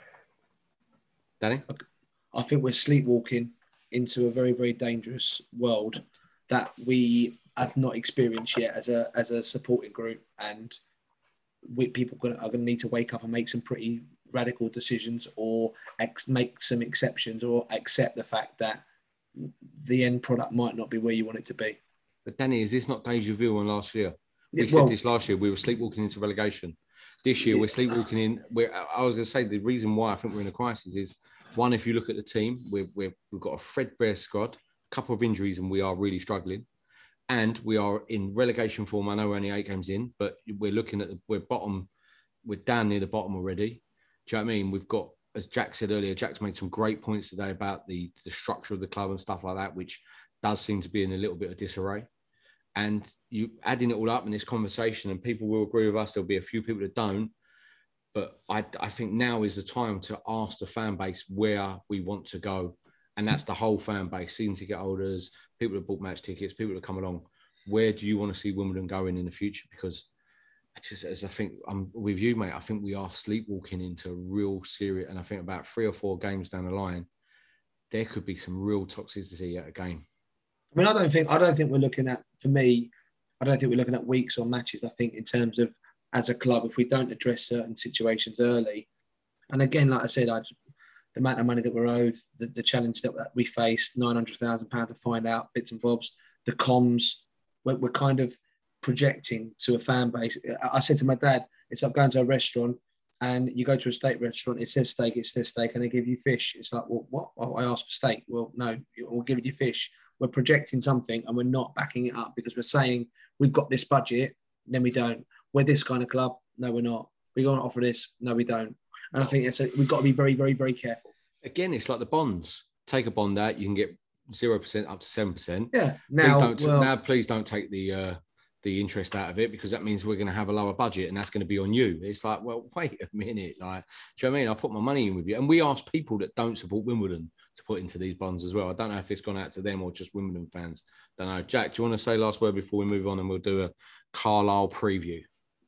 Danny? I think we're sleepwalking into a very, very dangerous world that we have not experienced yet as a supporting group, and people are going to need to wake up and make some pretty radical decisions, or make some exceptions, or accept the fact that the end product might not be where you want it to be. But Danny, is this not deja vu on last year? We said this last year. We were sleepwalking into relegation. This year, we're sleepwalking in. I was going to say the reason why I think we're in a crisis is, one, if you look at the team, we've got a threadbare squad, a couple of injuries, and we are really struggling. And we are in relegation form. I know we're only 8 games in, but we're looking at we're down near the bottom already. Do you know what I mean? We've got, as Jack said earlier, Jack's made some great points today about the structure of the club and stuff like that, which does seem to be in a little bit of disarray. And you adding it all up in this conversation, and people will agree with us, there'll be a few people that don't. But I think now is the time to ask the fan base where we want to go. And that's the whole fan base, season ticket holders, people that bought match tickets, people that come along. Where do you want to see Wimbledon going in the future? Because I think I'm with you, mate, I think we are sleepwalking into real serious, and I think about 3 or 4 games down the line, there could be some real toxicity at a game. I mean, I don't think we're looking at. For me, I don't think we're looking at weeks or matches. I think in terms of as a club, if we don't address certain situations early, and again, like I said, the amount of money that we're owed, the challenge that we faced, £900,000 to find out bits and bobs, the comms, we're kind of projecting to a fan base. I said to my dad, it's like going to a restaurant and you go to a steak restaurant, it says steak, and they give you fish. It's like, well, what? Well, I asked for steak. Well, no, we'll give you fish. We're projecting something and we're not backing it up because we're saying we've got this budget, then we don't. We're this kind of club. No, we're not. We're going to offer this. No, we don't. And I think we've got to be very, very, very careful. Again, it's like the bonds. Take a bond out, you can get 0% up to 7%. Yeah. Now, please don't take the interest out of it because that means we're going to have a lower budget and that's going to be on you. It's like, well, wait a minute. Like, do you know what I mean? I put my money in with you. And we ask people that don't support Wimbledon to put into these bonds as well. I don't know if it's gone out to them or just Wimbledon fans. Don't know. Jack, do you want to say last word before we move on and we'll do a Carlisle preview?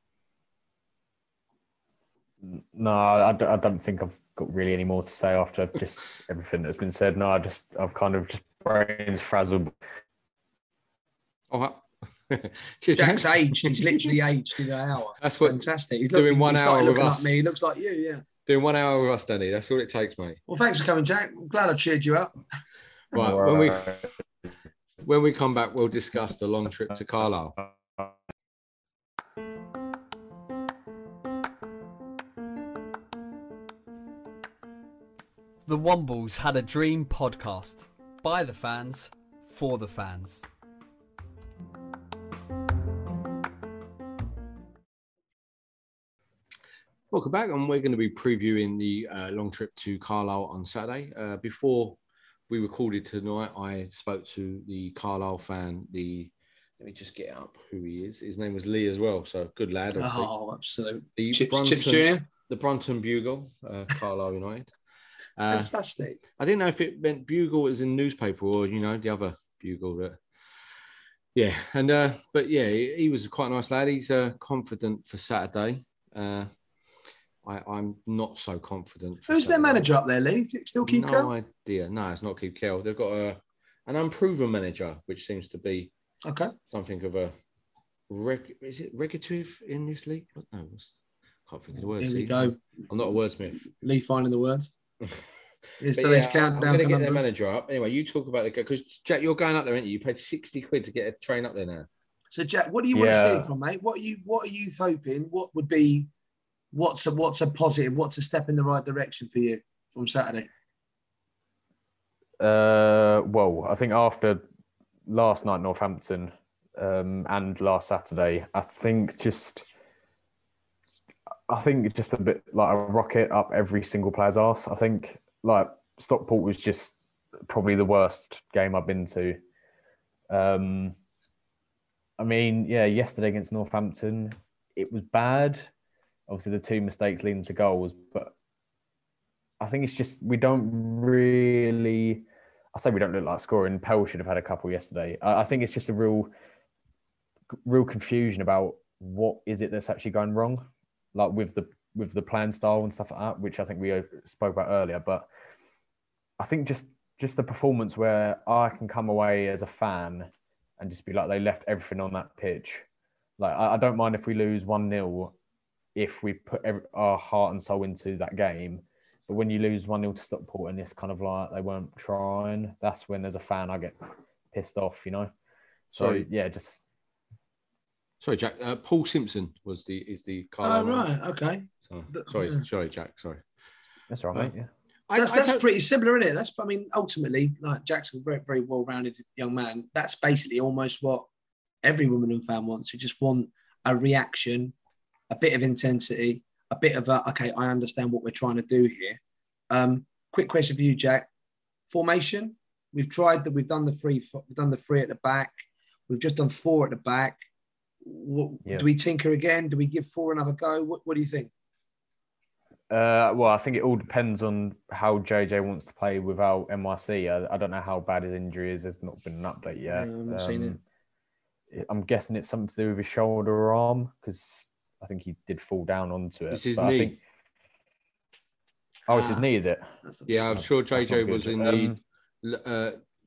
No, I don't think I've got really any more to say after just everything that's been said. No, I've kind of just brains frazzled. Oh, Jack's aged. He's literally aged in an hour. That's what fantastic. He's doing 1 hour with us. Like me. He looks like you, yeah. Doing 1 hour with us, Danny. That's all it takes, mate. Well, thanks for coming, Jack. I'm glad I cheered you up. Right, when we come back, we'll discuss the long trip to Carlisle. The Wombles Had a Dream podcast. By the fans, for the fans. Welcome back, and we're going to be previewing the long trip to Carlisle on Saturday. Before we recorded tonight, I spoke to the Carlisle fan. Let me just get up who he is. His name was Lee as well, so good lad. Obviously. Oh, absolutely. The Chips Junior? The Brunton Bugle, Carlisle United. Fantastic. I didn't know if it meant Bugle as in newspaper or, the other Bugle. But he was quite a nice lad. He's confident for Saturday. I'm not so confident. Who's their manager up there, Lee? Is it still Keith Kell? No idea. No, it's not Keith Kell. They've got an unproven manager, which seems to be something of a is it regulative in this league? No, can't think of the words. Here we go. I'm not a wordsmith. Lee finding the words. It's the countdown. I'm going to get their manager up. Anyway, you talk about because Jack, you're going up there, aren't you? You paid 60 quid to get a train up there now. So Jack, what do you want to see it from, mate? What are you hoping? What would be what's a positive? What's a step in the right direction for you from Saturday? Well, I think after last night, Northampton, and last Saturday, I think just a bit like a rocket up every single player's arse. I think like Stockport was just probably the worst game I've been to. Yesterday against Northampton, it was bad. Obviously, the two mistakes leading to goals, but I think it's just we don't look like scoring. Pell should have had a couple yesterday. I think it's just a real confusion about what is it that's actually going wrong, like with the playing style and stuff like that, which I think we spoke about earlier. But I think just the performance where I can come away as a fan and just be like, they left everything on that pitch. Like, I don't mind if we lose 1-0 if we put our heart and soul into that game. But when you lose 1-0 to Stockport and it's kind of like they weren't trying, that's when as a fan I get pissed off, So, Sorry, Jack. Paul Simpson is the Carlisle. Oh, right. Okay. Sorry, Jack. Sorry. That's all right, mate. Yeah. That's pretty similar, isn't it? Ultimately, like Jack's a very, very well-rounded young man. That's basically almost what every Wimbledon fan wants. You just want a reaction, a bit of intensity, a bit of okay, I understand what we're trying to do here. Quick question for you, Jack. Formation. We've tried that. We've done the three at the back. We've just done 4 at the back. Do we tinker again? Do we give 4 another go? What do you think? Well, I think it all depends on how JJ wants to play without NYC. I don't know how bad his injury is. There's not been an update yet. I've not seen it. I'm guessing it's something to do with his shoulder or arm because I think he did fall down onto it. It's his knee. It's his knee, is it? Yeah, I'm sure JJ was in the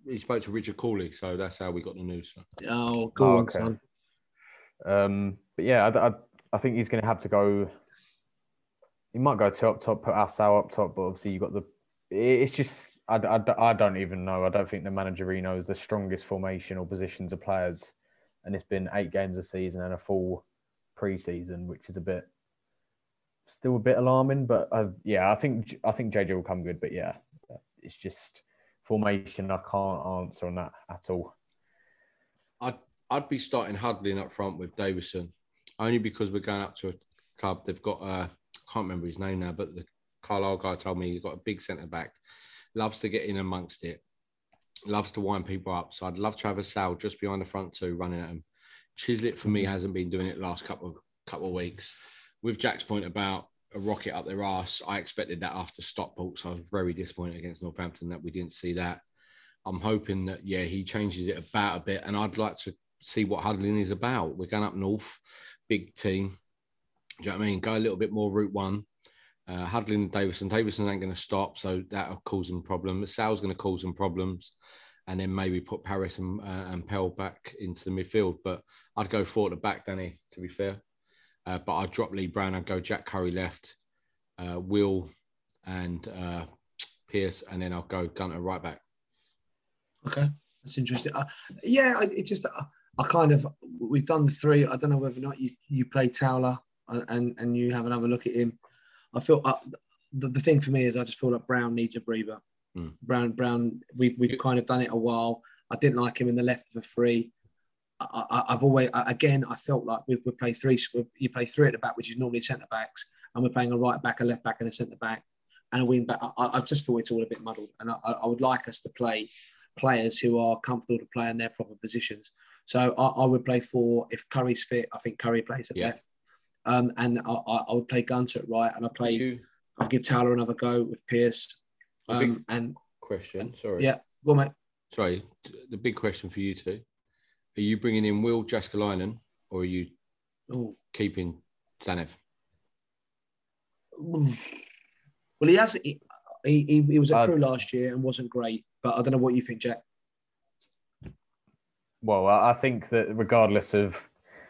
he spoke to Richard Cooley, so that's how we got the news. So. Oh, go on, son. But yeah, I think he's going to have to go. He might go two up top, put Assau up top, but obviously you've got the. It's just I don't even know. I don't think the manager really knows the strongest formation or positions of players, and it's been 8 games a season and a full pre-season, which is still a bit alarming. But I think JJ will come good. But yeah, it's just formation. I can't answer on that at all. I'd be starting Hudlin up front with Davison, only because we're going up to a club. They've got I can't remember his name now, but the Carlisle guy told me he's got a big centre back, loves to get in amongst it, loves to wind people up. So I'd love to have a Sal just behind the front two running at him. Chislett for me hasn't been doing it the last couple of weeks. With Jack's point about a rocket up their arse, I expected that after Stockport, so I was very disappointed against Northampton that we didn't see that. I'm hoping that he changes it about a bit, and I'd like to see what Hudlin is about. We're going up north, big team. Do you know what I mean? Go a little bit more route one. Hudlin and Davison. Davison ain't going to stop, so that'll cause them problems. Sal's going to cause them problems. And then maybe put Paris and Pell back into the midfield. But I'd go 4 at the back, Danny, to be fair. But I'd drop Lee Brown. I'd go Jack Curry left, Will and Pierce, and then I'll go Gunter right back. Okay, that's interesting. We've done the 3. I don't know whether or not you play Towler and you have another look at him. I feel the thing for me is I just feel like Brown needs a breather. Brown, we've kind of done it a while. I didn't like him in the left of a 3. I've always, again, I felt like we play 3. You play 3 at the back, which is normally centre backs, and we're playing a right back, a left back, and a centre back, and a wing back. I just feel it's all a bit muddled, and I would like us to play players who are comfortable to play in their proper positions. So I would play 4. If Curry's fit, I think Curry plays at left. And I would play Gunter at right, and I'll give Towler another go with Pierce. Sorry. Yeah, go on, mate. Sorry, the big question for you two. Are you bringing in Will Jääskeläinen or are you keeping Zanev? Well, he was at Crewe last year and wasn't great, but I don't know what you think, Jack. Well, I think that regardless of,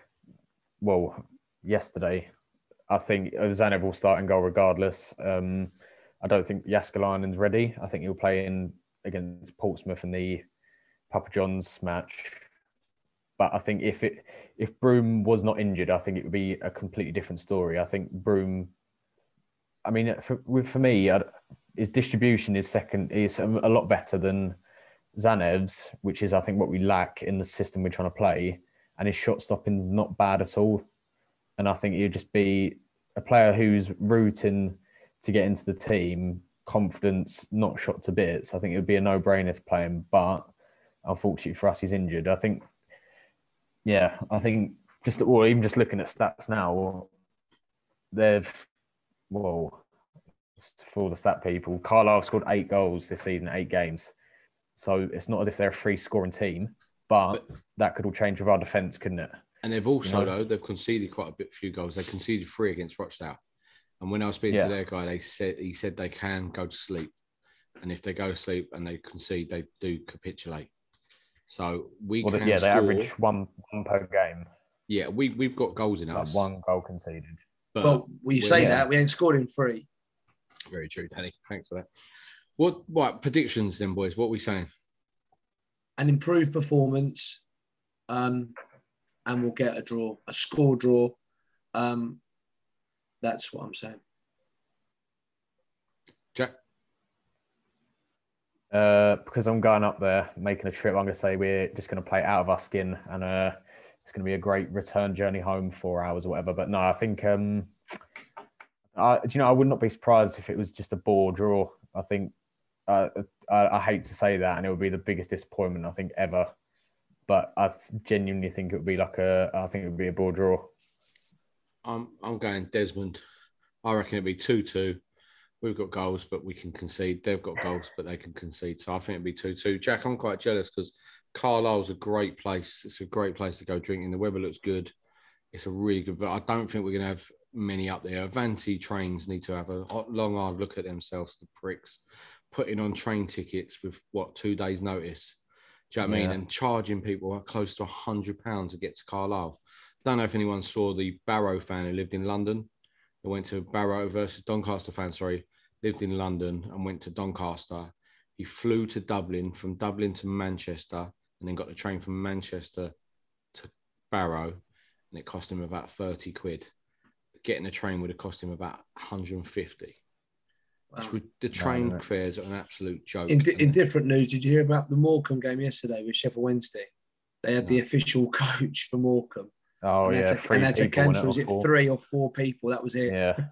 yesterday, I think Zanev will start and goal regardless. I don't think Jääskeläinen's ready. I think he'll play in against Portsmouth in the Papa John's match. But I think if Broom was not injured, I think it would be a completely different story. I think Broom, I mean, for me, his distribution is a lot better than Zanev's, which is, I think, what we lack in the system we're trying to play. And his shot stopping is not bad at all. And I think he'd just be a player who's rooting to get into the team, confidence, not shot to bits. I think it would be a no-brainer to play him. But unfortunately for us, he's injured. I think even just looking at stats now, for the stat people, Carlisle scored 8 goals this season, 8 games. So it's not as if they're a free scoring team, but that could all change with our defence, couldn't it? And they've also, they've conceded quite a few goals. They conceded 3 against Rochdale. And when I was speaking to their guy, he said they can go to sleep. And if they go to sleep and they concede, they do capitulate. So they average one per game. Yeah, we've got goals in us. 1 goal conceded. But you say that, we ain't scored in 3. Very true, Danny. Thanks for that. What predictions then, boys? What are we saying? An improved performance, and we'll get a draw, a score draw. That's what I'm saying. Jack? Because I'm going up there, making a trip, I'm going to say we're just going to play out of our skin, and it's going to be a great return journey home, 4 hours or whatever. But no, I think, I would not be surprised if it was just a bore draw. I think, I hate to say that, and it would be the biggest disappointment, I think, ever. But I genuinely think it would be a ball draw. I'm going Desmond. I reckon it'd be 2-2. We've got goals, but we can concede. They've got goals, but they can concede. So I think it'd be 2-2. Jack, I'm quite jealous because Carlisle's a great place. It's a great place to go drinking. The weather looks good. It's a really good, but I don't think we're going to have many up there. Avanti trains need to have a long, hard look at themselves, the pricks. Putting on train tickets with 2 days' notice. Do you know what I mean? And charging people close to £100 to get to Carlisle. I don't know if anyone saw the Barrow fan who lived in London. They went to Barrow versus Doncaster fan, lived in London and went to Doncaster. He flew to Dublin, from Dublin to Manchester, and then got the train from Manchester to Barrow, and it cost him about 30 quid. Getting a train would have cost him about 150. Wow. The train fares are an absolute joke. In different news, did you hear about the Morecambe game yesterday with Sheffield Wednesday? They had the official coach for Morecambe. Oh, and yeah. And had to cancel, was it 3 or 4 people? That was it. Yeah.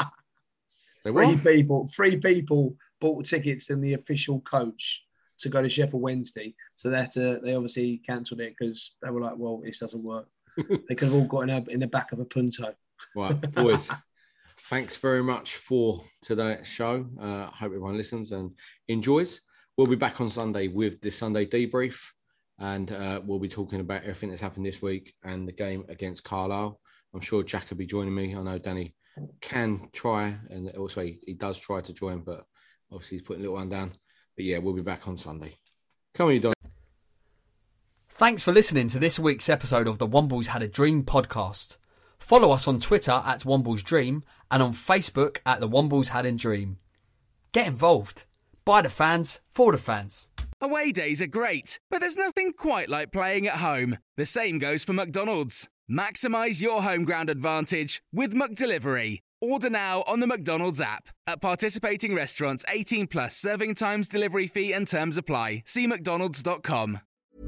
Three people bought tickets and the official coach to go to Sheffield Wednesday. So they obviously cancelled it because they were like, well, this doesn't work. They could have all got in the back of a Punto. Right, boys. Thanks very much for today's show. Hope everyone listens and enjoys. We'll be back on Sunday with the Sunday debrief, and we'll be talking about everything that's happened this week and the game against Carlisle. I'm sure Jack will be joining me. I know Danny can try, and also he does try to join, but obviously he's putting a little one down. But yeah, we'll be back on Sunday. Come on, you Don. Thanks for listening to this week's episode of the Wombles Had a Dream podcast. Follow us on Twitter at Wombles Dream and on Facebook at the Wombles Had a Dream. Get involved. By the fans, for the fans. Away days are great, but there's nothing quite like playing at home. The same goes for McDonald's. Maximise your home ground advantage with McDelivery. Order now on the McDonald's app. At participating restaurants, 18 plus, serving times, delivery fee and terms apply. See mcdonalds.com.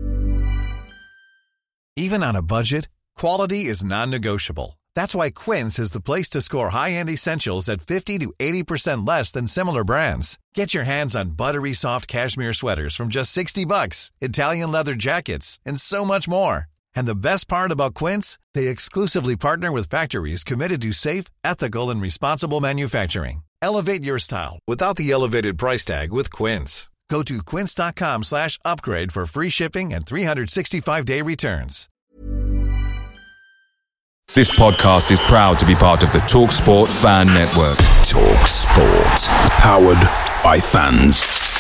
Even on a budget, quality is non-negotiable. That's why Quince is the place to score high-end essentials at 50 to 80% less than similar brands. Get your hands on buttery soft cashmere sweaters from just $60, Italian leather jackets, and so much more. And the best part about Quince, they exclusively partner with factories committed to safe, ethical, and responsible manufacturing. Elevate your style without the elevated price tag with Quince. Go to quince.com/upgrade for free shipping and 365-day returns. This podcast is proud to be part of the TalkSport Fan Network. TalkSport. Powered by fans.